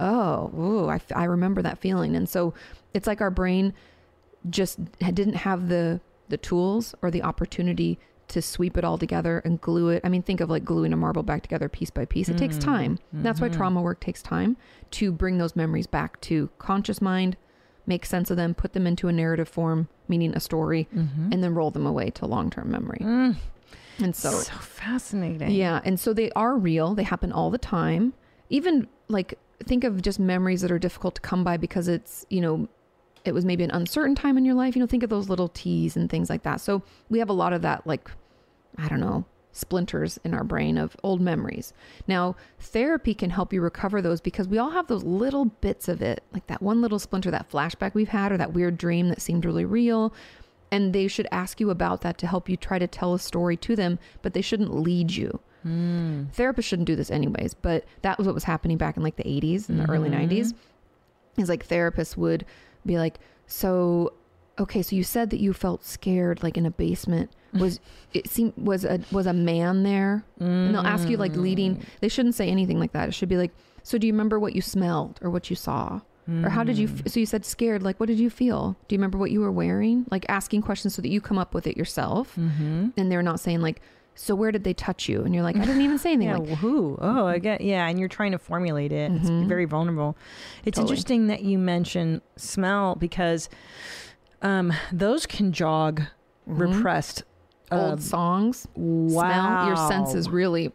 I remember that feeling. And so it's like our brain just didn't have the tools or the opportunity to sweep it all together and glue it. I mean, think of like gluing a marble back together piece by piece. It takes time. That's why trauma work takes time to bring those memories back to conscious mind, make sense of them, put them into a narrative form, meaning a story, and then roll them away to long-term memory. And so fascinating. Yeah. And so they are real. They happen all the time. Even like, think of just memories that are difficult to come by because it's, it was maybe an uncertain time in your life. Think of those little T's and things like that. So we have a lot of that, like, I don't know, splinters in our brain of old memories. Now, therapy can help you recover those because we all have those little bits of it, like that one little splinter, that flashback we've had, or that weird dream that seemed really real. And they should ask you about that to help you try to tell a story to them, but they shouldn't lead you. Therapists shouldn't do this anyways, but that was what was happening back in like the 80s and the early 90s. Is like therapists would be like, so, okay, so you said that you felt scared, like in a basement. Was a man there? And they'll ask you like leading. They shouldn't say anything like that. It should be like, so do you remember what you smelled or what you saw? Or how did you, so you said scared, like, what did you feel? Do you remember what you were wearing? Like asking questions so that you come up with it yourself. And they're not saying like, so where did they touch you? And you're like, I didn't even say anything. Yeah, Like, who? Oh, I get, yeah. And you're trying to formulate it. It's very vulnerable. It's Totally. interesting that you mention smell because those can jog repressed old songs, smell, your senses really,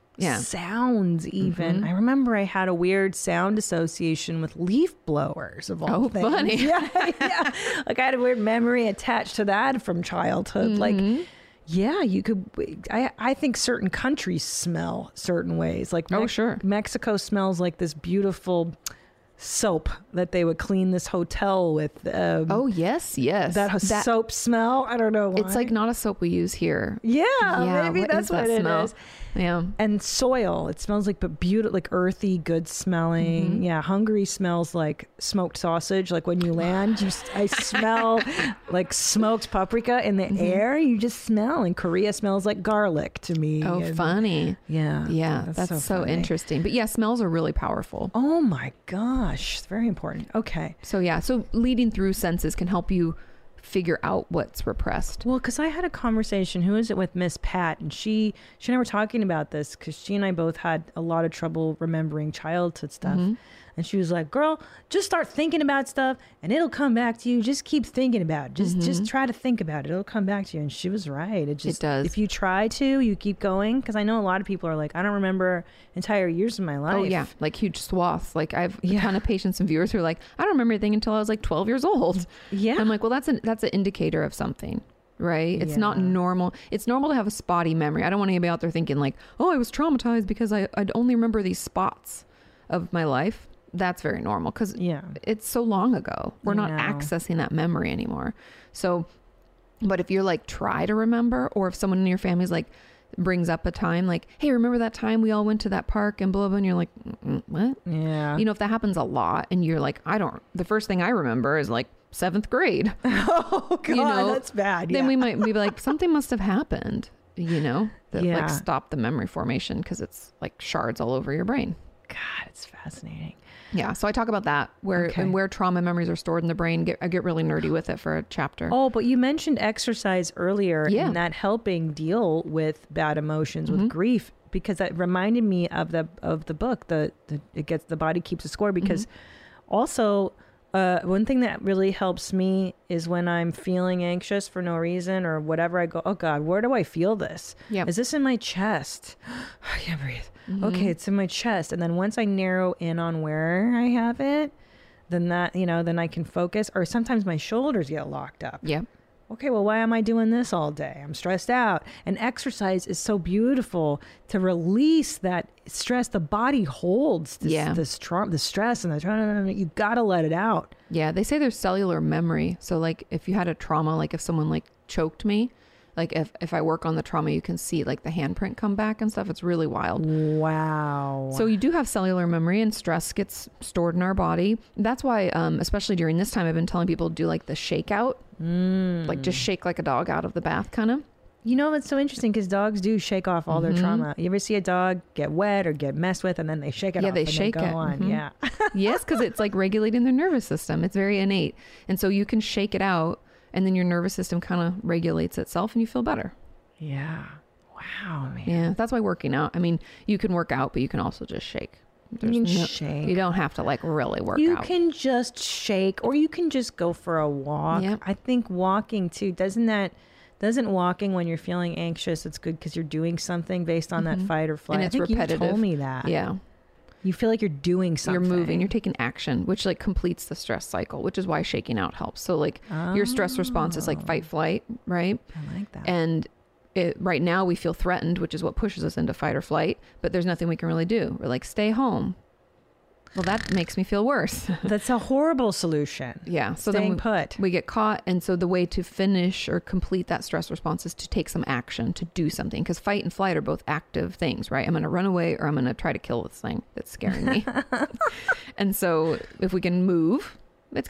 sounds even. I remember I had a weird sound association with leaf blowers of all things. Funny. Yeah. Like I had a weird memory attached to that from childhood. Like, yeah, you could. I think certain countries smell certain ways. Like, sure. Mexico smells like this beautiful soap that they would clean this hotel with. yes. That soap smell. I don't know why. It's like not a soap we use here. Yeah, maybe what that's is that what it smell? is. Yeah. And soil, it smells like, but beautiful, like earthy, good smelling. Yeah, Hungary smells like smoked sausage. Like when you land, I smell like smoked paprika in the air. You just smell. And Korea smells like garlic to me. Oh, And funny. Yeah, That's so funny. interesting. But yeah, smells are really powerful. Oh my gosh, it's very important. Okay. So yeah, so leading through senses can help you figure out what's repressed. Well, because I had a conversation, who is it, with Miss Pat, and she and I were talking about this because she and I both had a lot of trouble remembering childhood stuff. And she was like, girl, just start thinking about stuff and it'll come back to you. Just keep thinking about it. Just try to think about it. It'll come back to you. And she was right. It does. If you try to, you keep going. Because I know a lot of people are like, I don't remember entire years of my life. Oh yeah, like huge swaths. Like I have a ton of patients and viewers who are like, I don't remember anything until I was like 12 years old. Yeah. I'm like, well, that's an indicator of something. Right? It's not normal. It's normal to have a spotty memory. I don't want anybody out there thinking like, oh, I was traumatized because I'd only remember these spots of my life. That's very normal because it's so long ago. We're not accessing that memory anymore. So, but if you're like, try to remember, or if someone in your family's like, brings up a time like, hey, remember that time we all went to that park and blah, blah, and you're like, what? Yeah. You know, if that happens a lot and you're like, the first thing I remember is like 7th grade. Oh God, that's bad. Then we might be like, something must have happened, you know, that like stopped the memory formation because it's like shards all over your brain. God, it's fascinating. Yeah, so I talk about that and where trauma memories are stored in the brain. I get really nerdy with it for a chapter. Oh, but you mentioned exercise earlier, and that helping deal with bad emotions, with grief, because that reminded me of the book. The body keeps a score. Because also, one thing that really helps me is when I'm feeling anxious for no reason or whatever. I go, oh God, where do I feel this? Yep. Is this in my chest? I can't breathe. Okay, it's in my chest. And then once I narrow in on where I have it, then then I can focus. Or sometimes my shoulders get locked up. Yeah. Okay, well, why am I doing this all day? I'm stressed out. And exercise is so beautiful to release that stress. The body holds the stress and the trauma. You got to let it out. Yeah, they say there's cellular memory. So like if you had a trauma, like if someone like choked me, like if I work on the trauma, you can see like the handprint come back and stuff. It's really wild. Wow. So you do have cellular memory, and stress gets stored in our body. That's why, especially during this time, I've been telling people to do like the shake out, like just shake like a dog out of the bath kind of. You know, it's so interesting because dogs do shake off all their trauma. You ever see a dog get wet or get messed with and then they shake it off? Yeah, they and shake go it. On. Yeah. Yes, because it's like regulating their nervous system. It's very innate. And so you can shake it out, and then your nervous system kind of regulates itself and you feel better. Yeah. Wow, man. Yeah, that's why working out. I mean, you can work out, but you can also just shake. Shake. You don't have to like really work out. You can just shake, or you can just go for a walk. Yep. I think walking too, doesn't walking when you're feeling anxious, it's good because you're doing something based on that fight or flight. And it's I think repetitive. You told me that. Yeah. You feel like you're doing something. You're moving, you're taking action, which like completes the stress cycle, which is why shaking out helps. So like your stress response is like fight, flight, right? I like that. And right now we feel threatened, which is what pushes us into fight or flight, but there's nothing we can really do. We're like, stay home. Well, that makes me feel worse. That's a horrible solution. Yeah. So Staying then put. we get caught. And so the way to finish or complete that stress response is to take some action, to do something. Because fight and flight are both active things, right? I'm going to run away or I'm going to try to kill this thing that's scaring me. And so if we can move, it's good.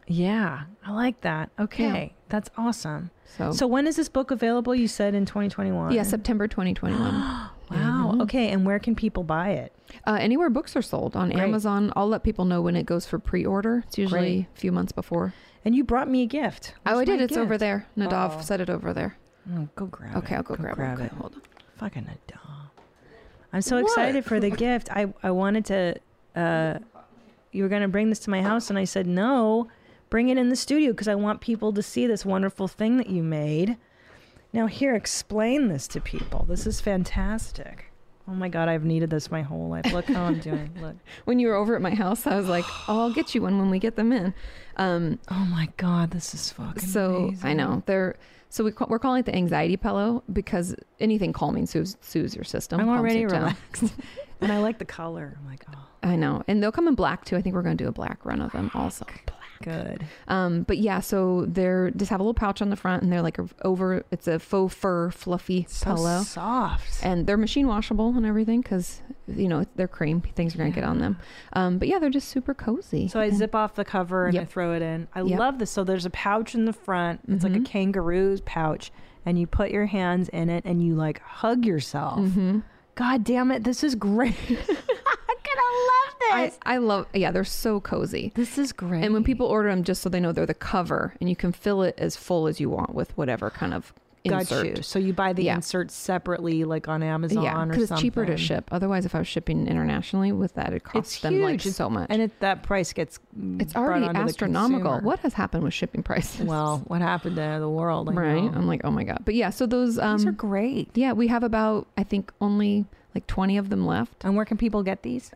Yeah, I like that. Okay, that's awesome. So, So when is this book available? You said in 2021. yeah, September 2021. Wow. Okay, and where can people buy it? Anywhere books are sold on Great. Amazon. I'll let people know when it goes for pre-order. It's usually a few months before. And you brought me a gift. Oh, I Where's did. my It's over gift? there. Nadav Oh. set it over there. Oh, go grab it. Okay, I'll go grab it. Okay, hold on. Fucking Nadav. I'm so excited for the gift. I wanted to. You were going to bring this to my house, and I said no. Bring it in the studio because I want people to see this wonderful thing that you made. Now, here, explain this to people. This is fantastic. Oh my God, I've needed this my whole life. Look how I'm doing. Look. When you were over at my house, I was like, "Oh, I'll get you one when we get them in." Oh my God, this is fucking amazing. I know we're calling it the anxiety pillow because anything calming soothes your system. I'm calms already it down. relaxed. And I like the color. I'm like, oh, I know, and they'll come in black too. I think we're going to do a black run of them also. good. But yeah, so they're just have a little pouch on the front, and they're like it's a faux fur fluffy So pillow, soft. and they're machine washable and everything because they're cream. Things are gonna get on them. But yeah, they're just super cozy. So I zip off the cover and I Yep. throw it in. I Yep. love this. So there's a pouch in the front. It's like a kangaroo's pouch, and you put your hands in it and you like hug yourself. God damn it, this is great. I'm gonna love this. I love. Yeah, they're so cozy. This is great. And when people order them, just so they know they're the cover, and you can fill it as full as you want with whatever kind of Got insert. you. So you buy the Yeah. inserts separately, like on Amazon Yeah, or because something. it's cheaper to ship. Otherwise, if I was shipping internationally with that, it costs It's them huge. like so much. And that price gets It's brought already onto the astronomical. consumer. What has happened with shipping prices? Well, what happened to the world? I right? know. I'm like, oh my god. But yeah, so those These are great. yeah, we have about I think only like 20 of them left. And where can people get these?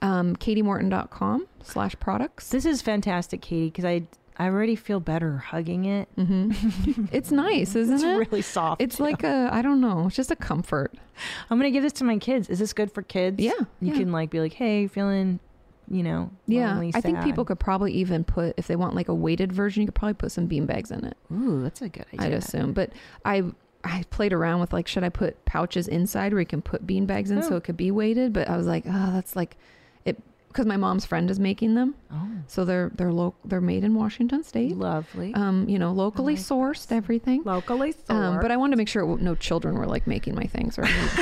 KatieMorton.com/products. This is fantastic, Katie, because I already feel better hugging it. It's nice, isn't It's it? really soft. It's like I don't know, it's just a comfort. I'm gonna give this to my kids. Is this good for kids? Yeah, You yeah. can like be like, hey, feeling, lonely, I think sad. people could probably even put, if they want like a weighted version, you could probably put some beanbags in it. Ooh, that's a good idea. I'd assume. But I played around with like, should I put pouches inside where you can put beanbags in so it could be weighted? But I was like, oh, that's like it, because my mom's friend is making them. Oh, So they're made in Washington State. lovely. Locally sourced, everything. Locally sourced. But I wanted to make sure no children were like making my things, or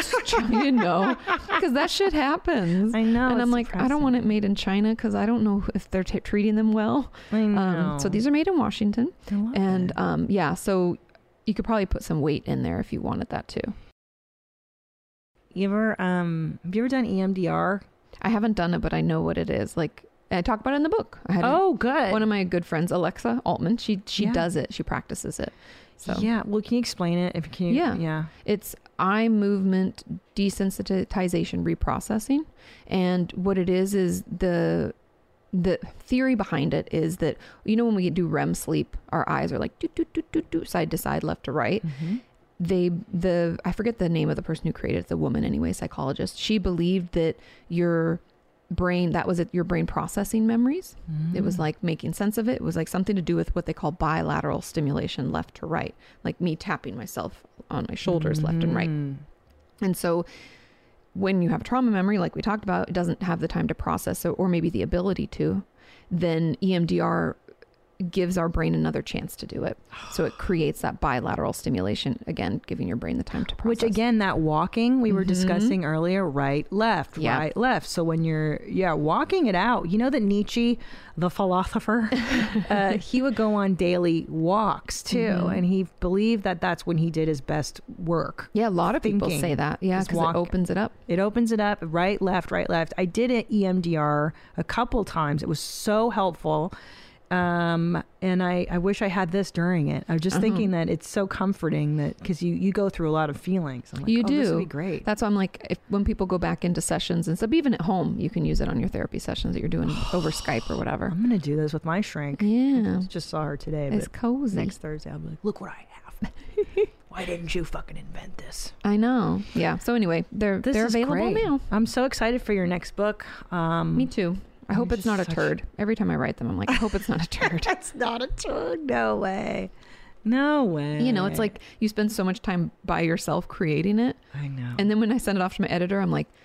because that shit happens. I know, and I'm it's like, I don't want it depressing. made in China because I don't know if they're treating them well. I know. So these are made in Washington, I love and it. yeah, so you could probably put some weight in there if you wanted that too. Have you ever done EMDR? I haven't done it, but I know what it is. Like I talk about it in the book. I had Good. one of my good friends, Alexa Altman. She Yeah. does it. She practices it. So Yeah. Well, can you explain it? If you can. Yeah. Yeah. it's eye movement desensitization reprocessing, and what it is the theory behind it is that when we do REM sleep, our eyes are like do side to side, left to right. I forget the name of the person who created it. It's a woman anyway, psychologist. She believed that your brain, your brain processing memories. It was like making sense of it. It was like something to do with what they call bilateral stimulation, left to right, like me tapping myself on my shoulders left and right. And so when you have a trauma memory, like we talked about, it doesn't have the time to process it, or maybe the ability to, then EMDR gives our brain another chance to do it. So it creates that bilateral stimulation, again, giving your brain the time to process. Which again, that walking we were discussing earlier, right, left, Yeah. right, left. So when you're, walking it out, you know that Nietzsche, the philosopher, he would go on daily walks too. And he believed that that's when he did his best work. Yeah, a lot of people Thinking. say that. Yeah, Just because it walk. opens it up. It opens it up, right, left, right, left. I did it EMDR a couple times. It was so helpful. And I wish I had this during it. I was just thinking that it's so comforting that because you go through a lot of feelings. I'm like, You oh, do. This would be great. That's why I'm like, when people go back into sessions and stuff, even at home, you can use it on your therapy sessions that you're doing over Skype or whatever. I'm gonna do this with my shrink. Yeah. I just saw her today. It's But cozy. next Thursday, I'll be like, look what I have. Why didn't you fucking invent this? I know. Yeah. So anyway, they're This is available great. now. I'm so excited for your next book. Me too. I hope it's not a just turd. Every time I write them, I'm like, I hope it's not a turd. That's not a turd. No way. No way. It's like you spend so much time by yourself creating it. I know. And then when I send it off to my editor, I'm like,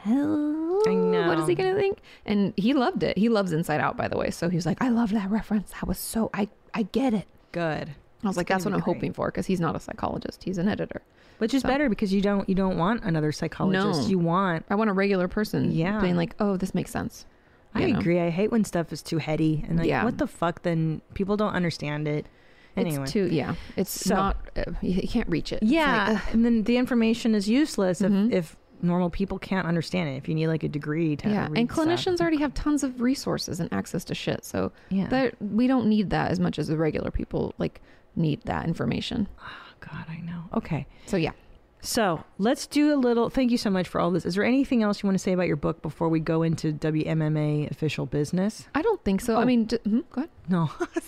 hell? I know. What is he gonna think? And he loved it. He loves Inside Out, by the way. So he was like, I love that reference. That was so I get it. Good. I was like, gonna that's what be I'm great. hoping for, because he's not a psychologist. He's an editor. Which is better because you don't want another psychologist. No. You want. I want a regular person Yeah. being like, oh, this makes sense. I You know? agree. I hate when stuff is too heady and like, Yeah. what the fuck? Then people don't understand it. Anyway. It's too, it's So- not, you can't reach it. It's Yeah, like, and then the information is useless Mhm. if normal people can't understand it. If you need like a degree to yeah. read And stuff. clinicians already have tons of resources and access to shit. So Yeah. that we don't need that as much as the regular people like need that information. God, I know. Okay, So yeah. so let's do a little. Thank you so much for all this. Is there anything else you want to say about your book before we go into WMMA official business? I don't think so. I Oh. mean, go ahead. No,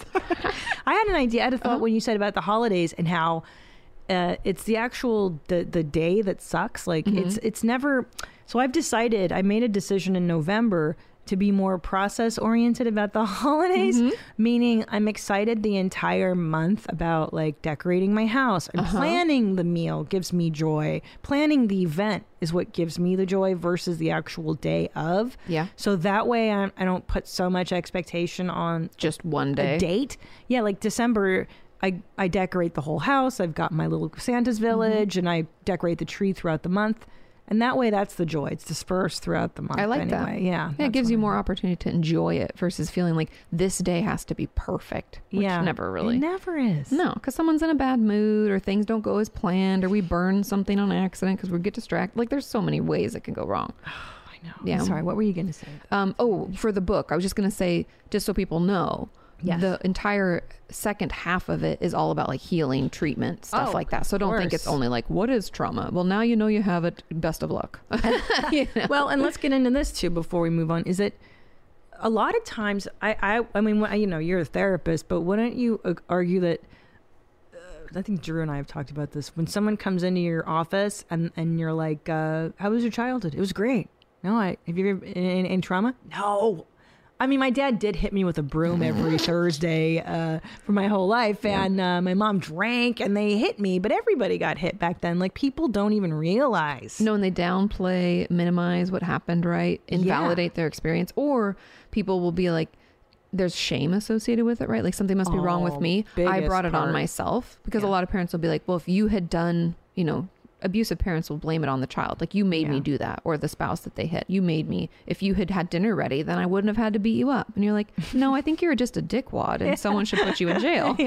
I had an idea. I had a thought when you said about the holidays and how it's the actual the day that sucks. Like it's never. So I've decided. I made a decision in November to be more process oriented about the holidays, meaning I'm excited the entire month about like decorating my house and planning the meal gives me joy. Planning the event is what gives me the joy versus the actual day of. Yeah. So that way I don't put so much expectation on Just one day. a date. Yeah, like December, I decorate the whole house. I've got my little Santa's village and I decorate the tree throughout the month. And that way, that's the joy. It's dispersed throughout the month. I like anyway. that. Yeah. It that's gives what you I more like. opportunity to enjoy it versus feeling like this day has to be perfect. Which never really. It never is. No, because someone's in a bad mood or things don't go as planned or we burn something on accident because we get distracted. Like there's so many ways it can go wrong. I know. Yeah. Sorry, what were you going to say? For the book, I was just going to say, just so people know, Yes. the entire second half of it is all about like healing, treatment, stuff Oh, like that. So of don't think it's course. only like, what is trauma? Well, now you know you have it. Best of luck. You know? Well, and let's get into this too before we move on. Is it a lot of times? I mean, you know, you're a therapist, but wouldn't you argue that? I think Drew and I have talked about this. When someone comes into your office and you're like, "How was your childhood?" It was great. No, have you ever been in trauma? No. I mean, my dad did hit me with a broom every Thursday for my whole life, and my mom drank, and they hit me. But everybody got hit back then. Like people don't even realize. No, and they downplay, minimize what happened, right? Invalidate their experience. Or people will be like, there's shame associated with it, right? Like something must be wrong with me. I biggest brought it on part. myself. Because a Yeah. lot of parents will be like, well, if you had done, you know, abusive parents will blame it on the child. Like you made me do that, or the spouse that they hit. You made me. If you had had dinner ready, then I wouldn't have had to beat you up. And you're like, no, I think you're just a dickwad and someone should put you in jail.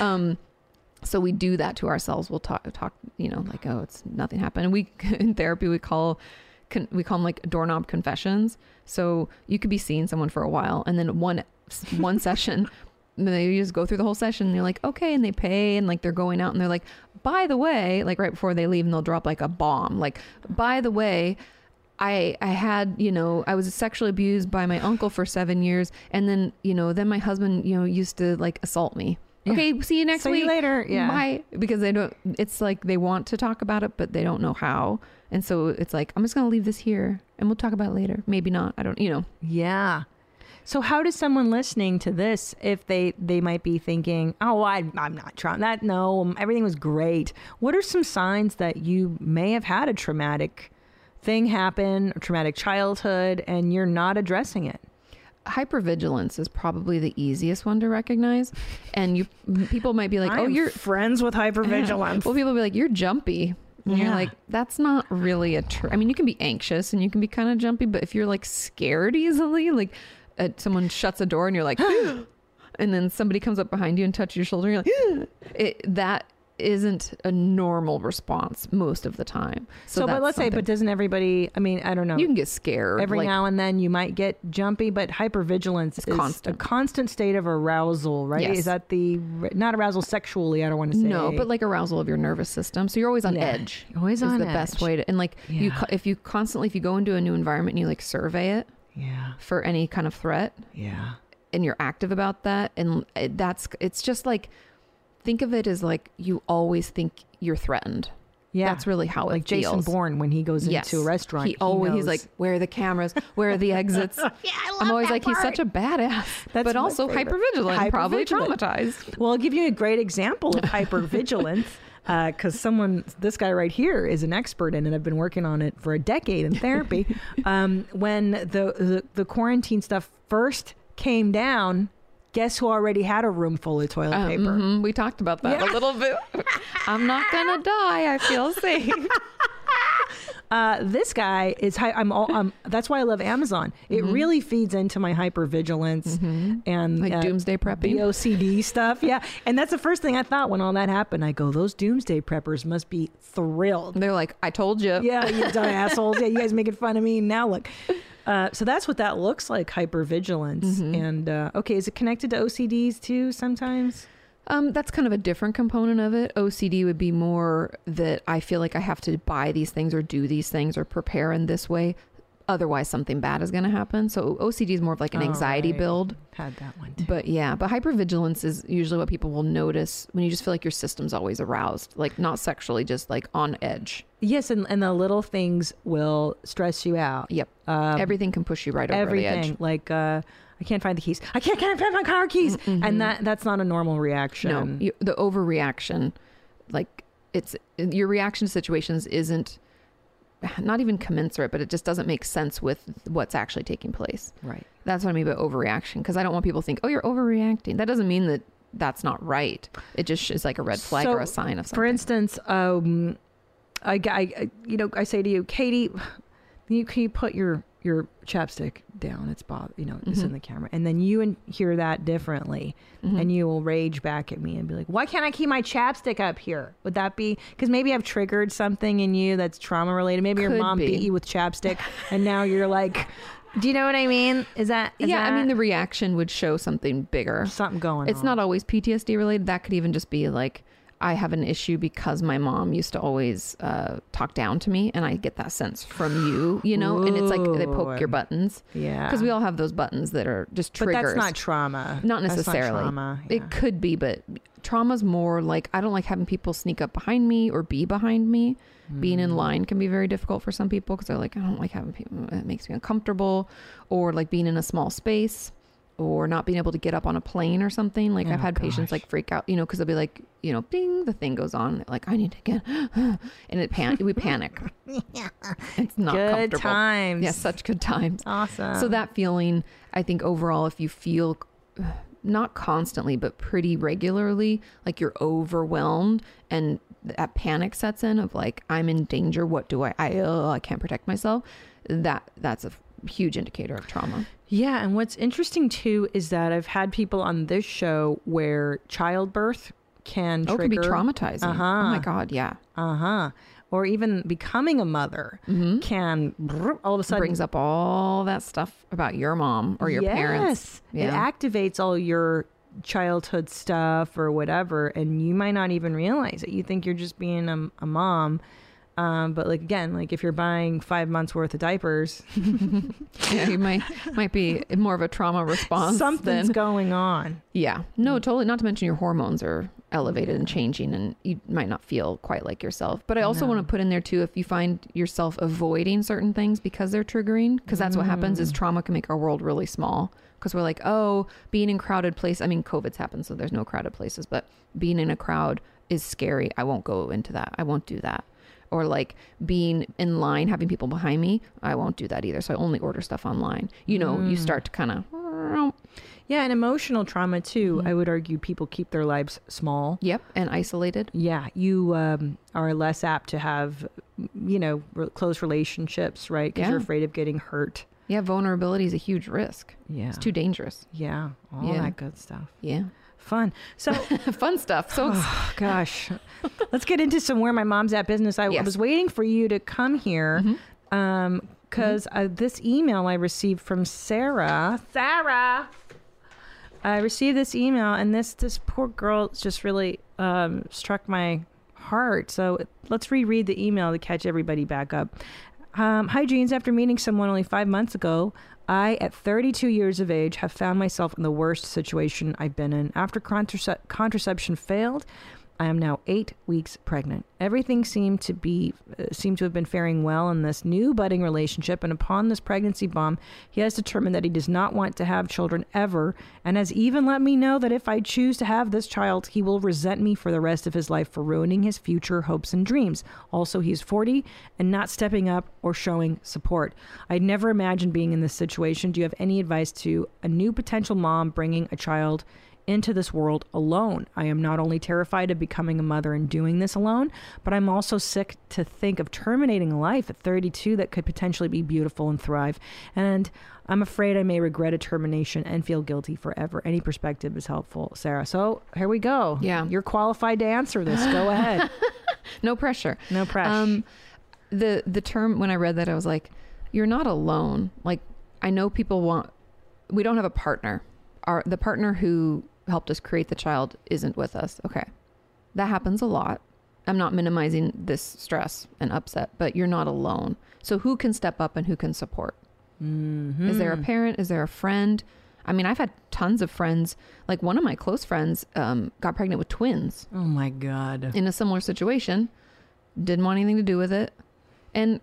So we do that to ourselves. We'll talk, you know, like, oh, it's nothing happened. And we, in therapy, we call them like doorknob confessions. So you could be seeing someone for a while and then one session, and then you just go through the whole session and you're like, okay. And they pay and like, they're going out and they're like, by the way, like right before they leave and they'll drop like a bomb. Like, by the way, I had, you know, I was sexually abused by my uncle for 7 years. And then, you know, then my husband, you know, used to like assault me. Okay, see you next See week. you later. Yeah. Bye. Because they don't, it's like they want to talk about it, but they don't know how. And so it's like, I'm just going to leave this here and we'll talk about it later. Maybe not. I don't, you know. Yeah. So how does someone listening to this, if they might be thinking, oh, I'm not trying that. No, everything was great. What are some signs that you may have had a traumatic thing happen, a traumatic childhood, and you're not addressing it? Hypervigilance is probably the easiest one to recognize. And people might be like, I'm oh, you're friends with hypervigilance. Well, people will be like, you're jumpy. And you're Yeah. like, that's not really I mean, you can be anxious and you can be kind of jumpy, but if you're like scared easily, like someone shuts a door and you're like, and then somebody comes up behind you and touches your shoulder, and you're like, that isn't a normal response most of the time. So but that's let's say, something. but doesn't everybody, I mean, I don't know. You can get scared. Every like, now and then you might get jumpy, but hypervigilance is constant. a constant state of arousal, right? Yes. Is that not arousal sexually? I don't want to say. No, but like arousal of your nervous system. So you're always on Yeah. edge. Always is on the best edge. way to, and like Yeah. if you go into a new environment and you like survey it Yeah. for any kind of threat, Yeah. and you're active about that, and it's just like, think of it as like you always think you're threatened. Yeah. That's really how it like feels. Jason Bourne when he goes Yes. into a restaurant. He's like, knows. where are the cameras? Where are the exits? I'm always like, he's such a badass, That's but my also favorite. hypervigilant, probably Hypervigilant. traumatized. Well, I'll give you a great example of hypervigilance. because this guy right here is an expert in it. I've been working on it for a decade in therapy. When the quarantine stuff first came down, guess who already had a room full of toilet paper? We talked about that a little bit. I'm not gonna die. I feel safe. This guy is that's why I love Amazon. It really feeds into my hypervigilance and Like doomsday prepping. the OCD stuff. Yeah. And that's the first thing I thought when all that happened. I go, those doomsday preppers must be thrilled. They're like, I told you. Yeah, you dumb assholes. Yeah, you guys making fun of me. Now look. So that's what that looks like, hypervigilance. And okay, is it connected to OCDs too sometimes? That's kind of a different component of it. OCD would be more that I feel like I have to buy these things or do these things or prepare in this way. Otherwise, something bad is going to happen. So OCD is more of like an anxiety build. Had that one too. But hypervigilance is usually what people will notice when you just feel like your system's always aroused, like not sexually, just like on edge. Yes, and the little things will stress you out. Yep. Everything can push you right over the edge. Everything. Like, I can't find the keys. I can't find my car keys. And that's not a normal reaction. No, the overreaction, like your reaction to situations isn't not even commensurate, but it just doesn't make sense with what's actually taking place. Right. That's what I mean by overreaction, because I don't want people to think, oh, you're overreacting. That doesn't mean that that's not right. It just is like a red flag or a sign of something. For instance, I say to you, Katie, can you put your chapstick down? It's it's in the camera. And then you hear that differently, and you will rage back at me and be like, why can't I keep my chapstick up here? Would that be because maybe I've triggered something in you that's trauma related? Maybe your mom beat you with chapstick and now you're like, do you know what I mean? I mean, the reaction would show something bigger, something going on. It's not always PTSD related. That could even just be like, I have an issue because my mom used to always talk down to me, and I get that sense from you, and it's like they poke your buttons. Yeah. Because we all have those buttons that are just triggers. But that's not trauma. Not necessarily. That's not trauma. Yeah. It could be, but trauma's more like, I don't like having people sneak up behind me or be behind me. Being in line can be very difficult for some people because they're like, I don't like having people, it makes me uncomfortable. Or like being in a small space. Or not being able to get up on a plane or something. Like I've had patients like freak out, because they'll be like, ding, the thing goes on. Like, I need to get, and we panic. It's not good comfortable. Times. Yeah, such good times. Awesome. So that feeling, I think overall, if you feel not constantly, but pretty regularly, like you're overwhelmed and that panic sets in of like, I'm in danger. What do I can't protect myself. That's a huge indicator of trauma. Yeah, and what's interesting too is that I've had people on this show where childbirth can trigger. It can be traumatizing. Oh my God, yeah. Or even becoming a mother can all of a sudden brings up all that stuff about your mom or your parents. It activates all your childhood stuff or whatever, and you might not even realize it. You think you're just being a mom. But like, again, like if you're buying 5 months worth of diapers, you might be more of a trauma response. Something's going on. Yeah, no, totally. Not to mention your hormones are elevated and changing, and you might not feel quite like yourself. But I also want to put in there too, if you find yourself avoiding certain things because they're triggering, because that's what happens is trauma can make our world really small. Because we're like, oh, being in crowded places. I mean, COVID's happened, so there's no crowded places, but being in a crowd is scary. I won't go into that. I won't do that. Or like being in line, having people behind me, I won't do that either. So I only order stuff online. You start to kind of... Yeah, and emotional trauma too. I would argue people keep their lives small. Yep, and isolated. Yeah, you are less apt to have, close relationships, right? Because you're afraid of getting hurt. Yeah, vulnerability is a huge risk. Yeah. It's too dangerous. Yeah, all that good stuff. Yeah. Fun. So fun stuff. So gosh, let's get into some where my mom's at business. I was waiting for you to come here because this email I received from Sarah. I received this email, and this poor girl just really struck my heart. So let's reread the email to catch everybody back up. Hi, Jeans. After meeting someone only 5 months ago, I, at 32 years of age, have found myself in the worst situation I've been in. After contraception failed, I am now 8 weeks pregnant. Everything seemed to have been faring well in this new budding relationship, and upon this pregnancy bomb, he has determined that he does not want to have children ever, and has even let me know that if I choose to have this child, he will resent me for the rest of his life for ruining his future hopes and dreams. Also, he's 40 and not stepping up or showing support. I'd never imagined being in this situation. Do you have any advice to a new potential mom bringing a child into this world alone? I am not only terrified of becoming a mother and doing this alone, but I'm also sick to think of terminating a life at 32 that could potentially be beautiful and thrive. And I'm afraid I may regret a termination and feel guilty forever. Any perspective is helpful, Sarah. So here we go. Yeah. You're qualified to answer this. Go ahead. No pressure. No pressure. The term, when I read that, I was like, you're not alone. Like, I know we don't have a partner. The partner who helped us create the child isn't with us. Okay. That happens a lot. I'm not minimizing this stress and upset, but you're not alone. So who can step up and who can support? Mm-hmm. Is there a parent? Is there a friend? I mean, I've had tons of friends. Like, one of my close friends got pregnant with twins. Oh my God. In a similar situation. Didn't want anything to do with it. And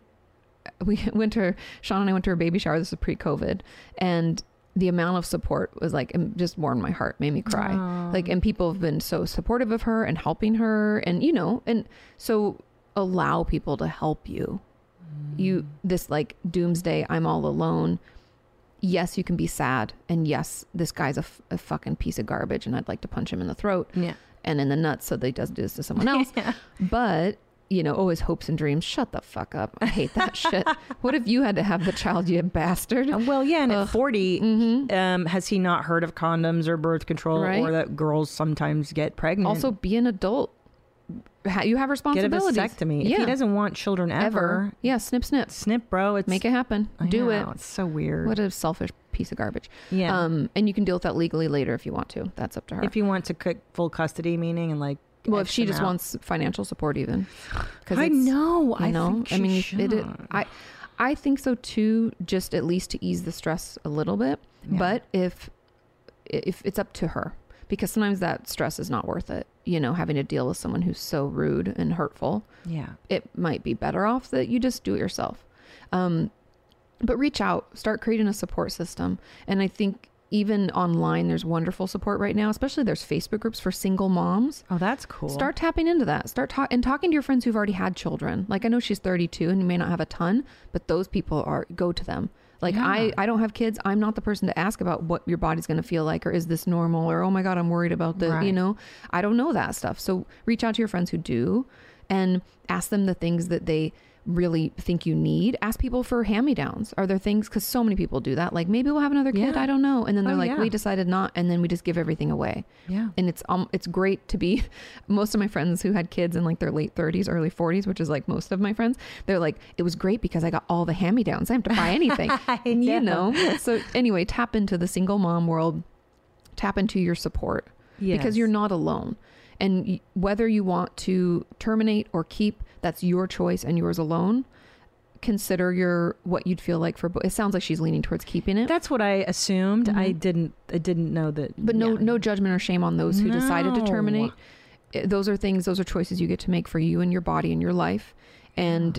Sean and I went to her baby shower. This was pre-COVID. And the amount of support was like, it just warmed my heart, made me cry. Aww. Like, and people have been so supportive of her and helping her, and and so allow people to help you. This like doomsday, I'm all alone. Yes, you can be sad, and yes, this guy's a fucking piece of garbage, and I'd like to punch him in the throat, and in the nuts, so that he doesn't do this to someone else. But his hopes and dreams. Shut the fuck up. I hate that shit. What if you had to have the child, you bastard? Well, yeah, and at 40, has he not heard of condoms or birth control, Right? or that girls sometimes get pregnant? Also, be an adult. You have responsibilities. Get a vasectomy. If he doesn't want children ever. Yeah, snip. Snip, bro. Make it happen. Do it. It's so weird. What a selfish piece of garbage. Yeah. And you can deal with that legally later if you want to. That's up to her. If you want to cook full custody, meaning, and like, well, if she just wants financial support, even. I know. I think she should. I think so too. Just at least to ease the stress a little bit. Yeah. But if it's up to her, because sometimes that stress is not worth it. Having to deal with someone who's so rude and hurtful. Yeah. It might be better off that you just do it yourself. But reach out, start creating a support system. And I think even online, there's wonderful support right now, especially there's Facebook groups for single moms. Oh, that's cool. Start tapping into that. Start talking to your friends who've already had children. Like, I know she's 32 and you may not have a ton, but those people go to them. Like, I don't have kids. I'm not the person to ask about what your body's going to feel like, or is this normal, or, oh my God, I'm worried about the, Right. I don't know that stuff. So reach out to your friends who do and ask them the things that they really think you need. Ask people for hand-me-downs. Are there things, because so many people do that, like, maybe we'll have another kid, Yeah. I don't know, and then they're like, yeah. we decided not, and then we just give everything away. Yeah. And it's great to be, most of my friends who had kids in like their late 30s, early 40s, which is like most of my friends, they're like, it was great because I got all the hand-me-downs. I didn't have to buy anything. So anyway, tap into the single mom world, tap into your support, because you're not alone. And whether you want to terminate or keep, that's your choice and yours alone. Consider what you'd feel like for both. It sounds like she's leaning towards keeping it. That's what I assumed. Mm-hmm. I didn't know that. But no judgment or shame on those who decided to No. terminate. Those are choices you get to make for you and your body and your life. And,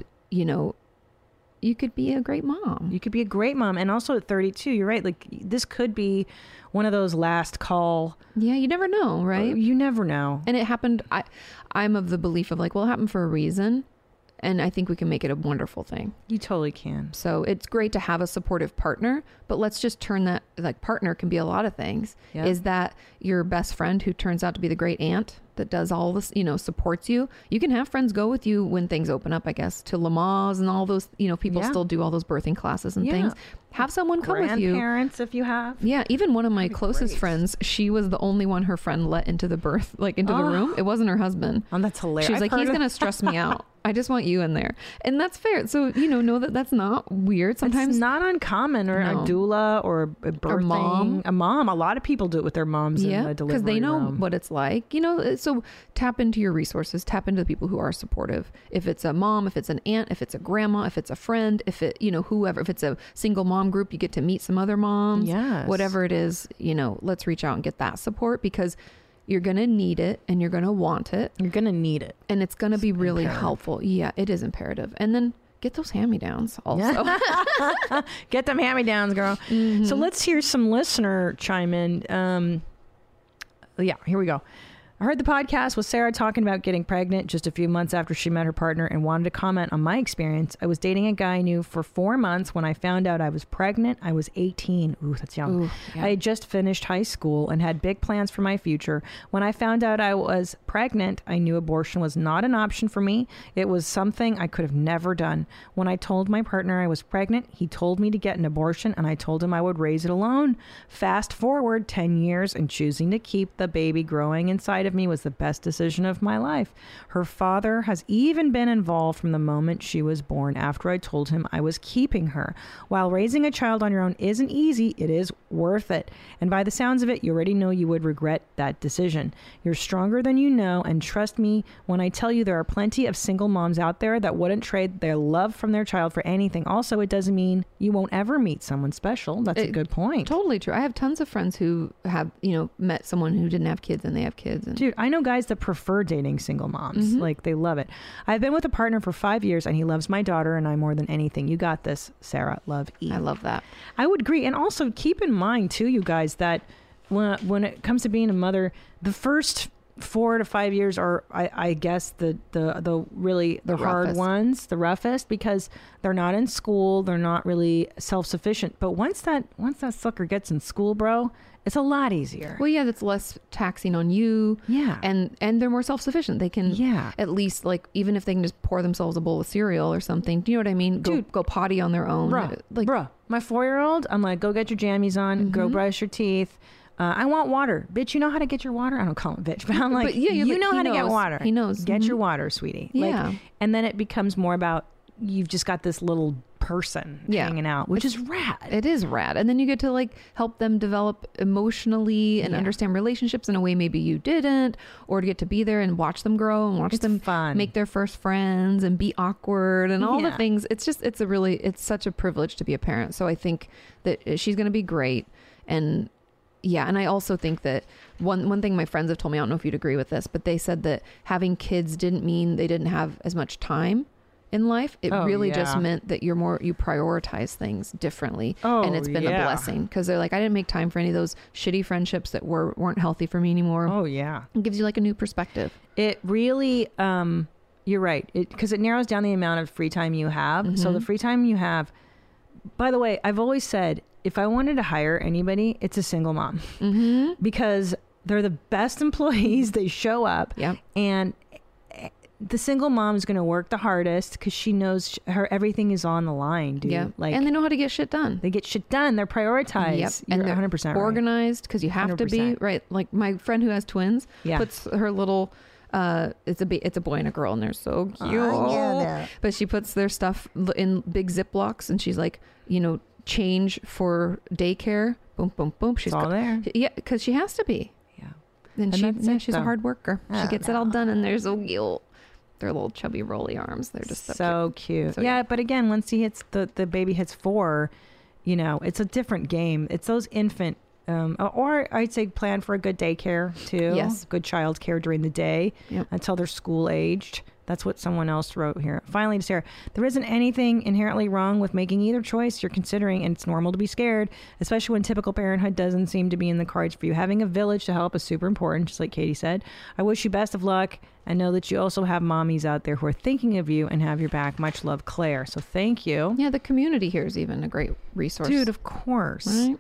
you could be a great mom. You could be a great mom. And also at 32, you're right. Like, this could be one of those last call. Yeah, you never know, right? You never know. And it happened. I'm of the belief of like, well, it happened for a reason. And I think we can make it a wonderful thing. You totally can. So it's great to have a supportive partner, but let's just turn that, like, partner can be a lot of things. Yeah. Is that your best friend who turns out to be the great aunt that does all this, supports you? You can have friends go with you when things open up, I guess, to Lamaze and all those, people Yeah. still do all those birthing classes and Yeah. things. Have someone come with you. Grandparents, if you have. Yeah, even one of my closest great. friends, she was the only one her friend let into the birth, like into the room. It wasn't her husband. Oh, that's hilarious. She was like, he's going to stress me out. I just want you in there. And that's fair. So, know that that's not weird. Sometimes it's not uncommon, or No. a doula, or a birthing. mom. A mom. A lot of people do it with their moms in the delivery because they know room. what it's like, so tap into your resources, tap into the people who are supportive. If it's a mom, if it's an aunt, if it's a grandma, if it's a friend, if it, whoever, if it's a single mom group, you get to meet some other moms, Yes. whatever it is, let's reach out and get that support, because You're going to need it and you're going to want it. You're going to need it. And it's going to be really imperative. helpful. Yeah, it is imperative. And then get those hand-me-downs also. Get them hand-me-downs, girl. So let's hear some listener chime in. Yeah, here we go. I heard the podcast with Sarah talking about getting pregnant just a few months after she met her partner and wanted to comment on my experience. I was dating a guy I knew for 4 months. When I found out I was pregnant, I was 18. Ooh, that's young. Ooh, yeah. I had just finished high school and had big plans for my future. When I found out I was pregnant, I knew abortion was not an option for me. It was something I could have never done. When I told my partner I was pregnant, he told me to get an abortion, and I told him I would raise it alone. Fast forward 10 years, and choosing to keep the baby growing inside of me was the best decision of my life. Her father has even been involved from the moment she was born after I told him I was keeping her. While raising a child on your own isn't easy, it is worth it. And by the sounds of it, you already know you would regret that decision. You're stronger than you know, and trust me when I tell you there are plenty of single moms out there that wouldn't trade their love from their child for anything. Also, it doesn't mean you won't ever meet someone special. That's a good point. Totally true. I have tons of friends who have, met someone who didn't have kids and they have kids. And Dude, I know guys that prefer dating single moms. Like, they love it. I've been with a partner for 5 years, and he loves my daughter and I more than anything. You got this, Sarah. Love, E. I love that. I would agree. And also keep in mind, too, you guys, that when it comes to being a mother, the first 4 to 5 years are, I guess, the really the hard roughest ones, the roughest, because they're not in school, they're not really self-sufficient. But once that sucker gets in school, bro, it's a lot easier. Well, yeah, that's less taxing on you. Yeah. And they're more self-sufficient. They can at least, like, even if they can just pour themselves a bowl of cereal or something, do you know what I mean? Go potty on their own. Bruh, my 4-year-old, I'm like, go get your jammies on, go brush your teeth. I want water. Bitch, you know how to get your water? I don't call him bitch, but I'm like, you know how to get water. He knows. Get your water, sweetie. Yeah. Like, and then it becomes more about, you've just got this little person hanging out, which is rad. It is rad. And then you get to, like, help them develop emotionally and understand relationships in a way maybe you didn't, or to get to be there and watch them grow and watch them make their first friends and be awkward and all the things. It's just, it's such a privilege to be a parent. So I think that she's going to be great. And yeah, and I also think that one thing my friends have told me, I don't know if you'd agree with this, but they said that having kids didn't mean they didn't have as much time in life. It really just meant that you prioritize things differently. And it's been a blessing, because they're like, I didn't make time for any of those shitty friendships that weren't healthy for me anymore. Oh yeah. It gives you like a new perspective. It really, you're right. Because it narrows down the amount of free time you have. So the free time you have, by the way, I've always said, if I wanted to hire anybody, it's a single mom, because they're the best employees. They show up, and the single mom is going to work the hardest because she knows everything is on the line, dude. Yeah, like, and they know how to get shit done. They get shit done. They're prioritized. Yep. You're And they're 100% organized, because you have 100%. To be right. Like my friend who has twins puts her little. It's a boy and a girl, and they're so cute. But she puts their stuff in big Ziplocs, and she's like, change for daycare. Boom, boom, boom. She's all there. Yeah, because she has to be. Yeah. And she's a hard worker. She gets it all done, and they're so cute. Their little chubby rolly arms. They're just so cute. So, yeah, but again, once he hits the baby hits 4, it's a different game. It's those infant. Or I'd say plan for a good daycare too. Yes. Good child care during the day until they're school aged. That's what someone else wrote here. Finally, to Sarah, there isn't anything inherently wrong with making either choice you're considering, and it's normal to be scared, especially when typical parenthood doesn't seem to be in the cards for you. Having a village to help is super important, just like Katie said. I wish you best of luck, and know that you also have mommies out there who are thinking of you and have your back. Much love, Claire. So thank you. Yeah, the community here is even a great resource. Dude, of course. Right?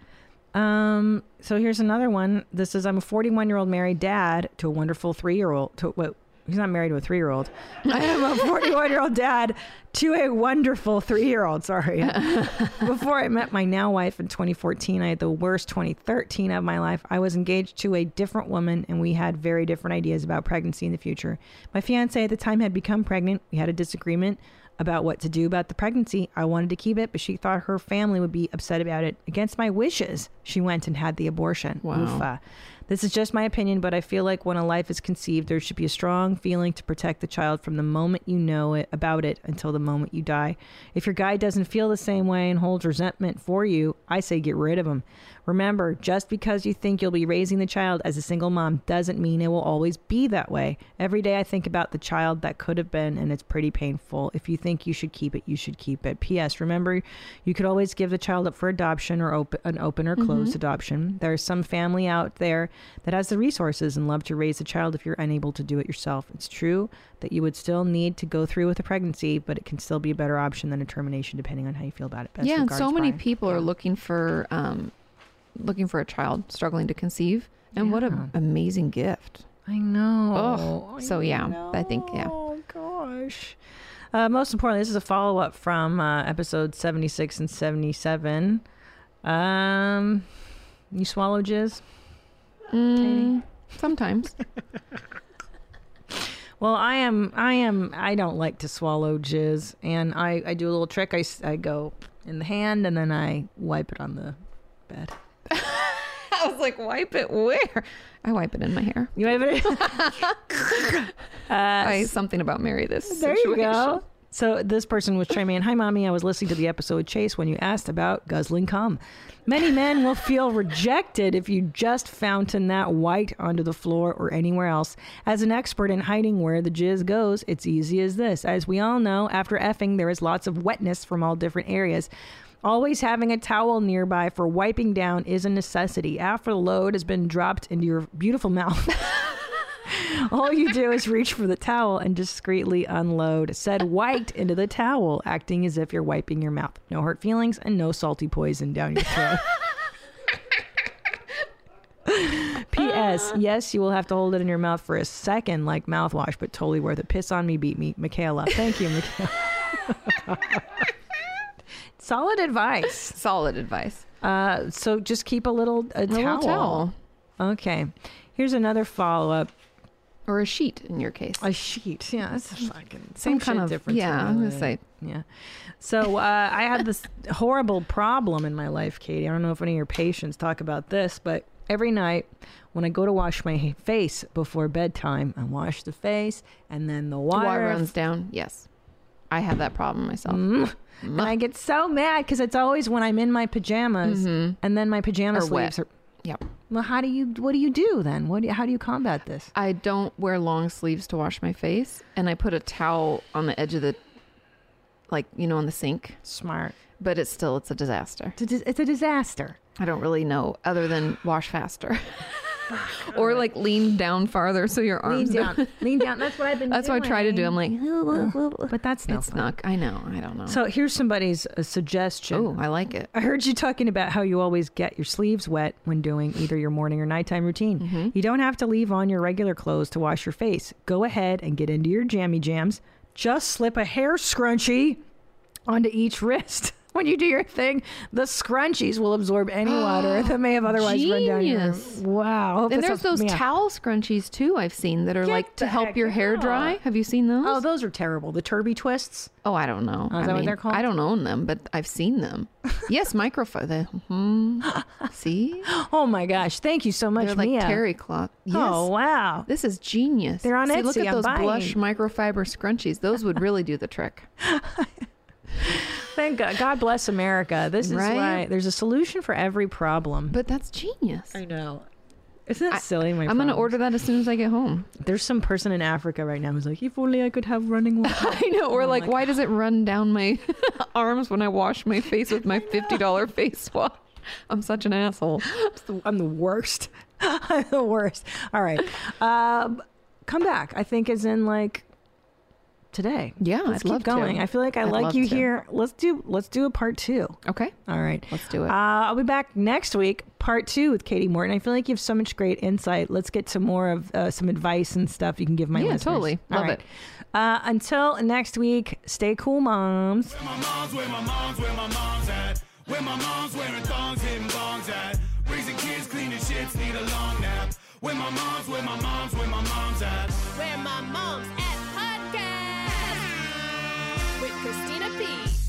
So here's another one. This is, I'm a 41-year-old married dad to a wonderful 3-year-old. He's not married to a 3-year-old. I am a 41-year-old dad to a wonderful 3-year-old. Sorry. Before I met my now wife in 2014, I had the worst 2013 of my life. I was engaged to a different woman, and we had very different ideas about pregnancy in the future. My fiance at the time had become pregnant. We had a disagreement about what to do about the pregnancy. I wanted to keep it, but she thought her family would be upset about it. Against my wishes, she went and had the abortion. Wow. Oofa. This is just my opinion, but I feel like when a life is conceived, there should be a strong feeling to protect the child from the moment you know it about it until the moment you die. If your guy doesn't feel the same way and holds resentment for you, I say get rid of him. Remember, just because you think you'll be raising the child as a single mom doesn't mean it will always be that way. Every day I think about the child that could have been, and it's pretty painful. If you think you should keep it, you should keep it. P.S. Remember, you could always give the child up for adoption or an open or closed adoption. There's some family out there that has the resources and love to raise the child if you're unable to do it yourself. It's true that you would still need to go through with a pregnancy, but it can still be a better option than a termination depending on how you feel about it. Best Yeah, and regards, so many Brian. people are looking for a child, struggling to conceive. And what an amazing gift. I know. Oh, so yeah, I think, yeah. Oh, gosh. Most importantly, this is a follow-up from episode 76 and 77. You swallow jizz? Katie? Sometimes. Well, I don't like to swallow jizz, and I do a little trick. I go in the hand, and then I wipe it on the bed. I was like, wipe it where? I wipe it in my hair. You wipe it? Something about Mary this There situation. you go. So this person was chiming in. Hi, Mommy. I was listening to the episode with Chase when you asked about guzzling cum. Many men will feel rejected if you just fountain that white onto the floor or anywhere else. As an expert in hiding where the jizz goes, it's easy as this. As we all know, after effing, there is lots of wetness from all different areas. Always having a towel nearby for wiping down is a necessity. After the load has been dropped into your beautiful mouth, all you do is reach for the towel and discreetly unload said white into the towel, acting as if you're wiping your mouth. No hurt feelings and no salty poison down your throat. P.S. Yes, you will have to hold it in your mouth for a second like mouthwash, but totally worth it. Piss on me, beat me. Michaela. Thank you, Michaela. Solid advice. Solid advice. So just keep a little towel. Okay. Here's another follow-up. Or a sheet in your case. A sheet. Yeah, it's fucking Some same kind shit, of different. yeah. I'm gonna say Yeah. So I had this horrible problem in my life, Katie. I don't know if any of your patients talk about this, but every night when I go to wash my face before bedtime, I wash the face and then the water runs down. Yes, I have that problem myself. And I get so mad because it's always when I'm in my pajamas and then my pajama Or sleeves wet. are. Yep. Well, what do you do then? How do you combat this? I don't wear long sleeves to wash my face, and I put a towel on the edge of the, on the sink. Smart. But it's a disaster. It's a disaster. I don't really know other than wash faster. Or lean down farther so your arms Lean down. That's what I've been That's doing. what I try to do. I'm like, but that's not it's fun. not. I know. I don't know. So here's somebody's suggestion. Oh, I like it. I heard you talking about how you always get your sleeves wet when doing either your morning or nighttime routine. You don't have to leave on your regular clothes to wash your face. Go ahead and get into your jammy jams. Just slip a hair scrunchie onto each wrist. When you do your thing, the scrunchies will absorb any water that may have otherwise run down your hair. Genius. Wow. And there's those towel scrunchies too I've seen that are Get to the help heck your hair out. dry. Have you seen those? Oh, those are terrible. The Turby twists. Oh, I don't know. Oh, is that what they're called? I don't own them, but I've seen them. Yes, microfiber. See? Oh my gosh. Thank you so much, They're like Mia. terry cloth. Yes. Oh, wow. This is genius. They're on See, look Etsy. at I'm those buying. blush microfiber scrunchies. Those would really do the trick. Thank God. God bless America. This is Right? why there's a solution for every problem. But that's genius. I know. Isn't that silly? I'm going to order that as soon as I get home. There's some person in Africa right now who's like, if only I could have running water. I know. Or why does it run down my arms when I wash my face with my $50 face wash? I'm such an asshole. I'm the worst. I'm the worst. All right. Come back. I think as in today. Yeah, Let's I'd keep love going. to. I feel like I'd like love you to. here. Let's do a part 2. Okay. All right. Let's do it. I'll be back next week, part 2 with Katie Morton. I feel like you have so much great insight. Let's get to more of some advice and stuff you can give my listeners. Totally. All Love right. it. Until next week, stay cool, moms. Where my mom's at. Where my mom's wearing thongs, hitting bongs at. Raising kids, cleaning shits, need a long nap. Where my mom's at. Where my mom's at podcast with Christina P.